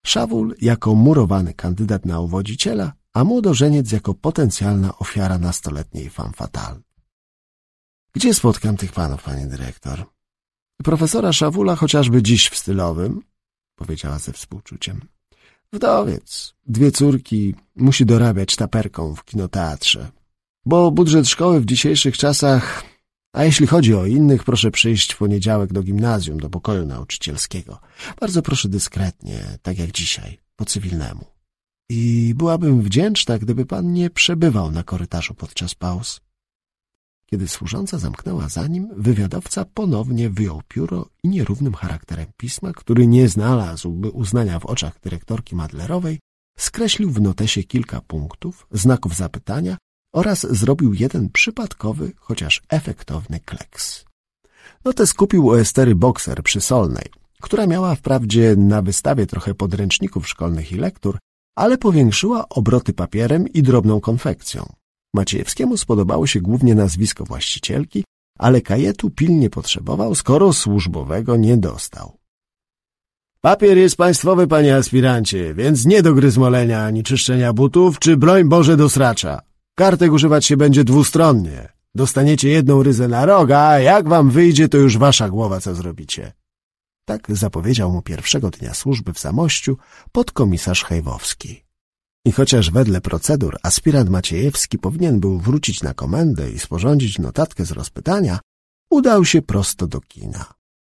Szawul jako murowany kandydat na uwodziciela, a młodożeniec jako potencjalna ofiara nastoletniej femme fatale. Gdzie spotkam tych panów, panie dyrektor? Profesora Szawula chociażby dziś w Stylowym, powiedziała ze współczuciem. Wdowiec, 2 córki, musi dorabiać taperką w kinoteatrze. Bo budżet szkoły w dzisiejszych czasach... A jeśli chodzi o innych, proszę przyjść w poniedziałek do gimnazjum, do pokoju nauczycielskiego. Bardzo proszę dyskretnie, tak jak dzisiaj, po cywilnemu. I byłabym wdzięczna, gdyby pan nie przebywał na korytarzu podczas pauz. Kiedy służąca zamknęła za nim, wywiadowca ponownie wyjął pióro i nierównym charakterem pisma, który nie znalazłby uznania w oczach dyrektorki Madlerowej, skreślił w notesie kilka punktów, znaków zapytania oraz zrobił jeden przypadkowy, chociaż efektowny kleks. Notes kupił u Estery Boxer przy Solnej, która miała wprawdzie na wystawie trochę podręczników szkolnych i lektur, ale powiększyła obroty papierem i drobną konfekcją. Maciejewskiemu spodobało się głównie nazwisko właścicielki, ale kajetu pilnie potrzebował, skoro służbowego nie dostał. Papier jest państwowy, panie aspirancie, więc nie do gryzmolenia ani czyszczenia butów, czy broń Boże do sracza. Kartek używać się będzie dwustronnie. Dostaniecie 1 ryzę na rok, a jak wam wyjdzie, to już wasza głowa, co zrobicie. Tak zapowiedział mu pierwszego dnia służby w Zamościu podkomisarz Hejwowski. I chociaż wedle procedur aspirant Maciejewski powinien był wrócić na komendę i sporządzić notatkę z rozpytania, udał się prosto do kina.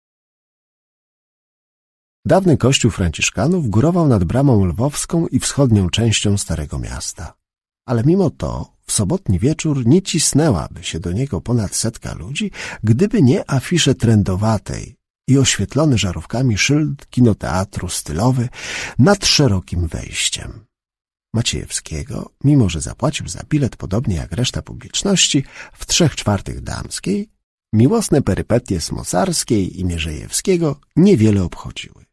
Dawny kościół franciszkanów górował nad bramą lwowską i wschodnią częścią Starego Miasta. Ale mimo to w sobotni wieczór nie cisnęłaby się do niego ponad 100 ludzi, gdyby nie afisze trendowatej i oświetlony żarówkami szyld kinoteatru Stylowy nad szerokim wejściem. Maciejewskiego, mimo że zapłacił za bilet podobnie jak reszta publiczności, w 3/4 damskiej, miłosne perypetie Smosarskiej i Mierzejewskiego niewiele obchodziły.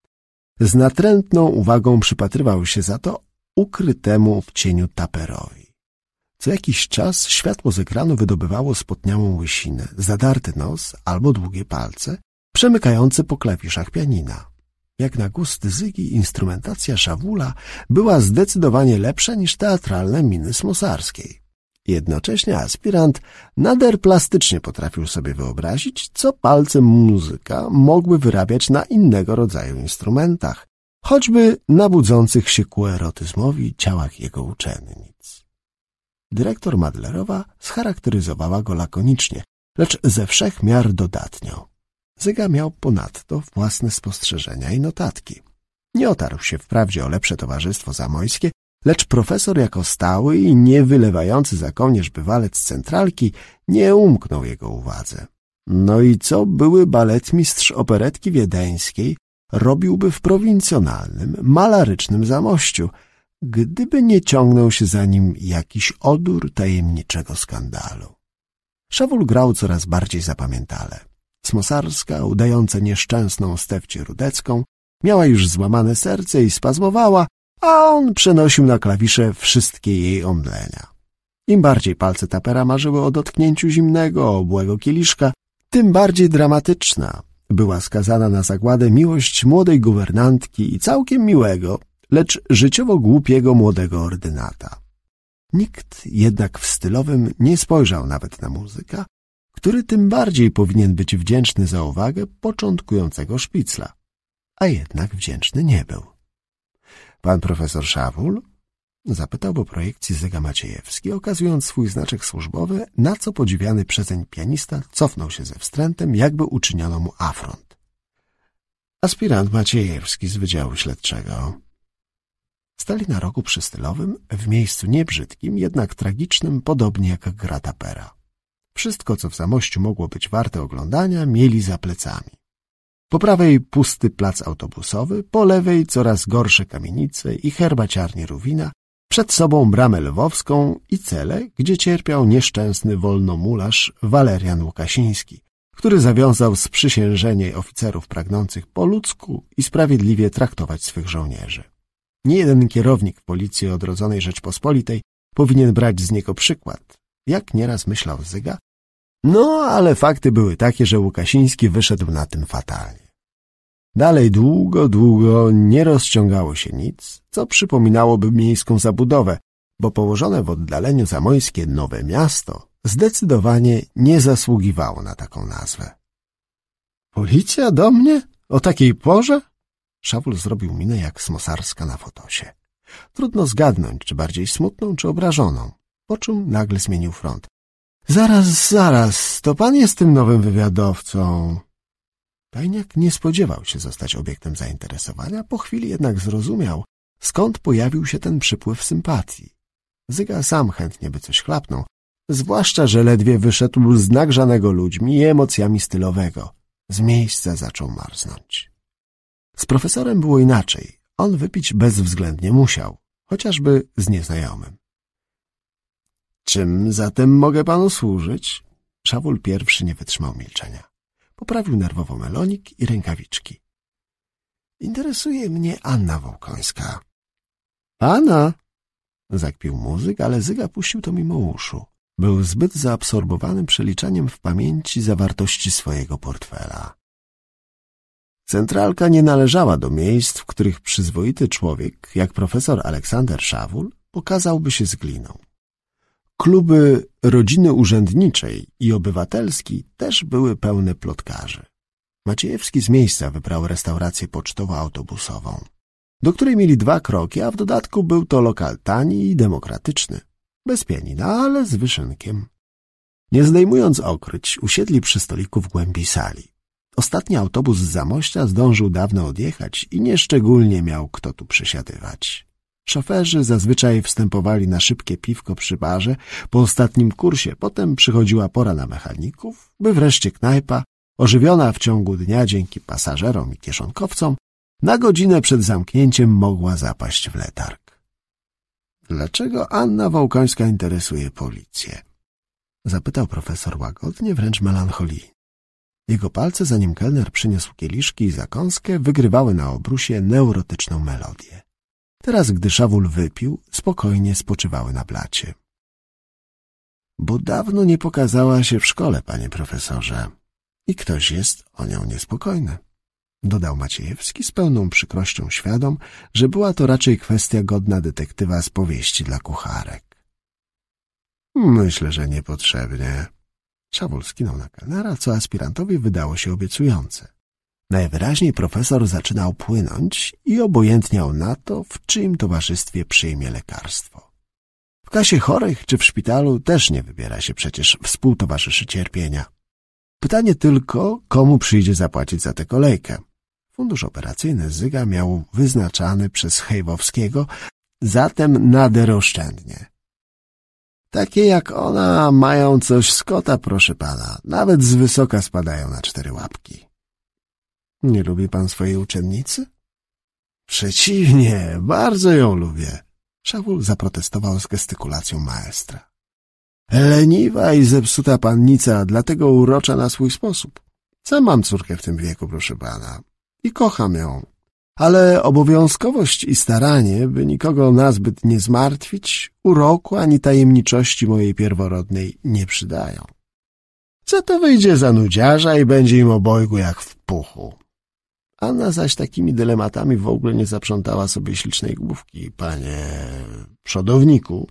Z natrętną uwagą przypatrywał się za to ukrytemu w cieniu taperowi. Co jakiś czas światło z ekranu wydobywało spotniałą łysinę, zadarty nos albo długie palce, przemykające po klawiszach pianina. Jak na gust Zygi instrumentacja Szawula była zdecydowanie lepsza niż teatralne miny Smosarskiej. Jednocześnie aspirant nader plastycznie potrafił sobie wyobrazić, co palce muzyka mogły wyrabiać na innego rodzaju instrumentach, choćby na budzących się ku erotyzmowi ciałach jego uczennic. Dyrektor Madlerowa scharakteryzowała go lakonicznie, lecz ze wszech miar dodatnio. Zyga miał ponadto własne spostrzeżenia i notatki. Nie otarł się wprawdzie o lepsze towarzystwo zamojskie, lecz profesor jako stały i nie wylewający za kołnierz bywalec z centralki nie umknął jego uwadze. No i co były baletmistrz operetki wiedeńskiej robiłby w prowincjonalnym, malarycznym Zamościu, gdyby nie ciągnął się za nim jakiś odór tajemniczego skandalu. Szawul grał coraz bardziej zapamiętale. Smosarska, udająca nieszczęsną Stefcię Rudecką, miała już złamane serce i spazmowała, a on przenosił na klawisze wszystkie jej omdlenia. Im bardziej palce tapera marzyły o dotknięciu zimnego, obłego kieliszka, tym bardziej dramatyczna była skazana na zagładę miłość młodej guwernantki i całkiem miłego, lecz życiowo głupiego młodego ordynata. Nikt jednak w Stylowym nie spojrzał nawet na muzyka, który tym bardziej powinien być wdzięczny za uwagę początkującego szpicla, a jednak wdzięczny nie był. Pan profesor Szawul? Zapytał po projekcji Zyga Maciejewski, okazując swój znaczek służbowy, na co podziwiany przezeń pianista cofnął się ze wstrętem, jakby uczyniono mu afront. Aspirant Maciejewski z Wydziału Śledczego. Stali na rogu przy Stylowym, w miejscu niebrzydkim, jednak tragicznym, podobnie jak gra tapera. Wszystko, co w Zamościu mogło być warte oglądania, mieli za plecami. Po prawej pusty plac autobusowy, po lewej coraz gorsze kamienice i herbaciarnie Ruwina, przed sobą bramę lwowską i cele, gdzie cierpiał nieszczęsny wolnomularz Walerian Łukasiński, który zawiązał sprzysiężenie oficerów pragnących po ludzku i sprawiedliwie traktować swych żołnierzy. Niejeden kierownik policji odrodzonej Rzeczpospolitej powinien brać z niego przykład, jak nieraz myślał Zyga, no ale fakty były takie, że Łukasiński wyszedł na tym fatalnie. Dalej długo nie rozciągało się nic, co przypominałoby miejską zabudowę, bo położone w oddaleniu zamojskie Nowe Miasto zdecydowanie nie zasługiwało na taką nazwę. Policja do mnie? O takiej porze? Szawul zrobił minę jak Smosarska na fotosie. Trudno zgadnąć, czy bardziej smutną, czy obrażoną, po czym nagle zmienił front. Zaraz, to pan jest tym nowym wywiadowcą. Tajniak nie spodziewał się zostać obiektem zainteresowania, po chwili jednak zrozumiał, skąd pojawił się ten przypływ sympatii. Zyga sam chętnie by coś chlapnął, zwłaszcza, że ledwie wyszedł z nagrzanego ludźmi i emocjami stylowego. Z miejsca zaczął marznąć. Z profesorem było inaczej. On wypić bezwzględnie musiał, chociażby z nieznajomym. Czym zatem mogę panu służyć? Szawul pierwszy nie wytrzymał milczenia. Poprawił nerwowo melonik i rękawiczki. Interesuje mnie Anna Wołkońska. Pana? Zakpił muzyk, ale Zyga puścił to mimo uszu. Był zbyt zaabsorbowany przeliczaniem w pamięci zawartości swojego portfela. Centralka nie należała do miejsc, w których przyzwoity człowiek, jak profesor Aleksander Szawul, pokazałby się z gliną. Kluby rodziny urzędniczej i obywatelski też były pełne plotkarzy. Maciejewski z miejsca wybrał restaurację pocztowo-autobusową, do której mieli 2 kroki, a w dodatku był to lokal tani i demokratyczny. Bez pianina, ale z wyszynkiem. Nie zdejmując okryć, usiedli przy stoliku w głębi sali. Ostatni autobus z Zamościa zdążył dawno odjechać i nieszczególnie miał kto tu przesiadywać. Szoferzy zazwyczaj wstępowali na szybkie piwko przy barze po ostatnim kursie, potem przychodziła pora na mechaników, by wreszcie knajpa, ożywiona w ciągu dnia dzięki pasażerom i kieszonkowcom, na godzinę przed zamknięciem mogła zapaść w letarg. Dlaczego Anna Wołkońska interesuje policję? Zapytał profesor łagodnie, wręcz melancholijnie. Jego palce, zanim kelner przyniósł kieliszki i zakąskę, wygrywały na obrusie neurotyczną melodię. Teraz, gdy Szawul wypił, spokojnie spoczywały na blacie. Bo dawno nie pokazała się w szkole, panie profesorze, i ktoś jest o nią niespokojny. Dodał Maciejewski z pełną przykrością, świadom, że była to raczej kwestia godna detektywa z powieści dla kucharek. Myślę, że niepotrzebnie. Szawul skinął na kelnera, co aspirantowi wydało się obiecujące. Najwyraźniej profesor zaczynał płynąć i obojętniał na to, w czyim towarzystwie przyjmie lekarstwo. W kasie chorych czy w szpitalu też nie wybiera się przecież współtowarzyszy cierpienia. Pytanie tylko, komu przyjdzie zapłacić za tę kolejkę. Fundusz operacyjny Zyga miał wyznaczany przez Hejwowskiego, zatem nader oszczędnie. Takie jak ona mają coś z kota, proszę pana, nawet z wysoka spadają na 4 łapki. Nie lubi pan swojej uczennicy? Przeciwnie, bardzo ją lubię. Szawul zaprotestował z gestykulacją maestra. Leniwa i zepsuta pannica, dlatego urocza na swój sposób. Sam mam córkę w tym wieku, proszę pana, i kocham ją. Ale obowiązkowość i staranie, by nikogo nazbyt nie zmartwić, uroku ani tajemniczości mojej pierworodnej nie przydają. Co to wyjdzie za nudziarza i będzie im obojgu jak w puchu. Anna zaś takimi dylematami w ogóle nie zaprzątała sobie ślicznej główki, panie przodowniku.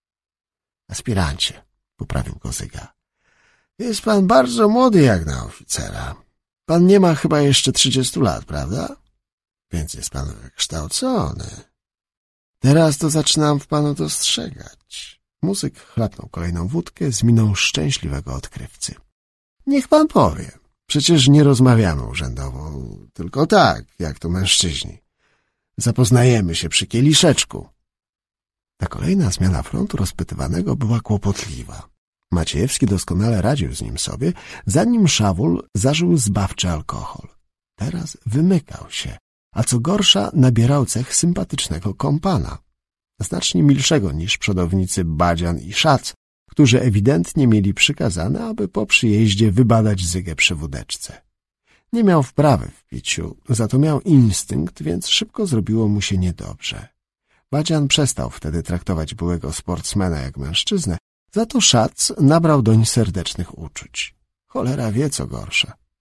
Aspirancie, poprawił go Zyga. Jest pan bardzo młody jak na oficera. Pan nie ma chyba jeszcze 30 lat, prawda? Więc jest pan wykształcony. Teraz to zaczynam w panu dostrzegać. Muzyk chlapnął kolejną wódkę z miną szczęśliwego odkrywcy. Niech pan powie. Przecież nie rozmawiamy urzędowo, tylko tak, jak to mężczyźni. Zapoznajemy się przy kieliszeczku. Ta kolejna zmiana frontu rozpytywanego była kłopotliwa. Maciejewski doskonale radził z nim sobie, zanim Szawul zażył zbawczy alkohol. Teraz wymykał się, a co gorsza nabierał cech sympatycznego kompana. Znacznie milszego niż przodownicy Badzian i Szac, którzy ewidentnie mieli przykazane, aby po przyjeździe wybadać Zygę przy wódeczce. Nie miał wprawy w piciu, za to miał instynkt, więc szybko zrobiło mu się niedobrze. Badzian przestał wtedy traktować byłego sportsmena jak mężczyznę, za to Szac nabrał doń serdecznych uczuć. Cholera wie co gorsza.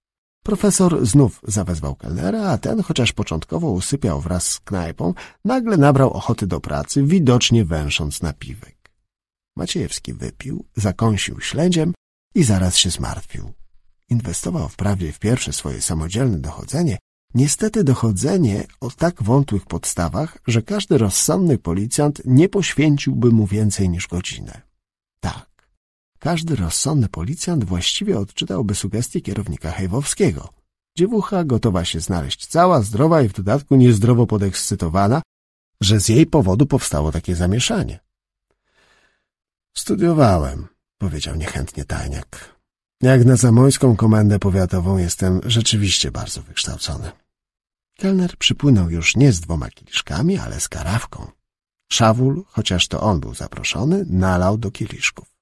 Profesor znów zawezwał kelnera, a ten, chociaż początkowo usypiał wraz z knajpą, nagle nabrał ochoty do pracy, widocznie węsząc napiwek. Maciejewski wypił, zakąsił śledziem i zaraz się zmartwił. Inwestował wprawdzie w pierwsze swoje samodzielne dochodzenie, niestety dochodzenie o tak wątłych podstawach, że każdy rozsądny policjant nie poświęciłby mu więcej niż godzinę. Tak, każdy rozsądny policjant właściwie odczytałby sugestie kierownika Hejwowskiego. Dziewucha gotowa się znaleźć cała, zdrowa i w dodatku niezdrowo podekscytowana, że z jej powodu powstało takie zamieszanie. Studiowałem, powiedział niechętnie tajniak. Jak na zamojską komendę powiatową jestem rzeczywiście bardzo wykształcony. Kelner przypłynął już nie z 2 kieliszkami, ale z karawką. Szawul, chociaż to on był zaproszony, nalał do kieliszków.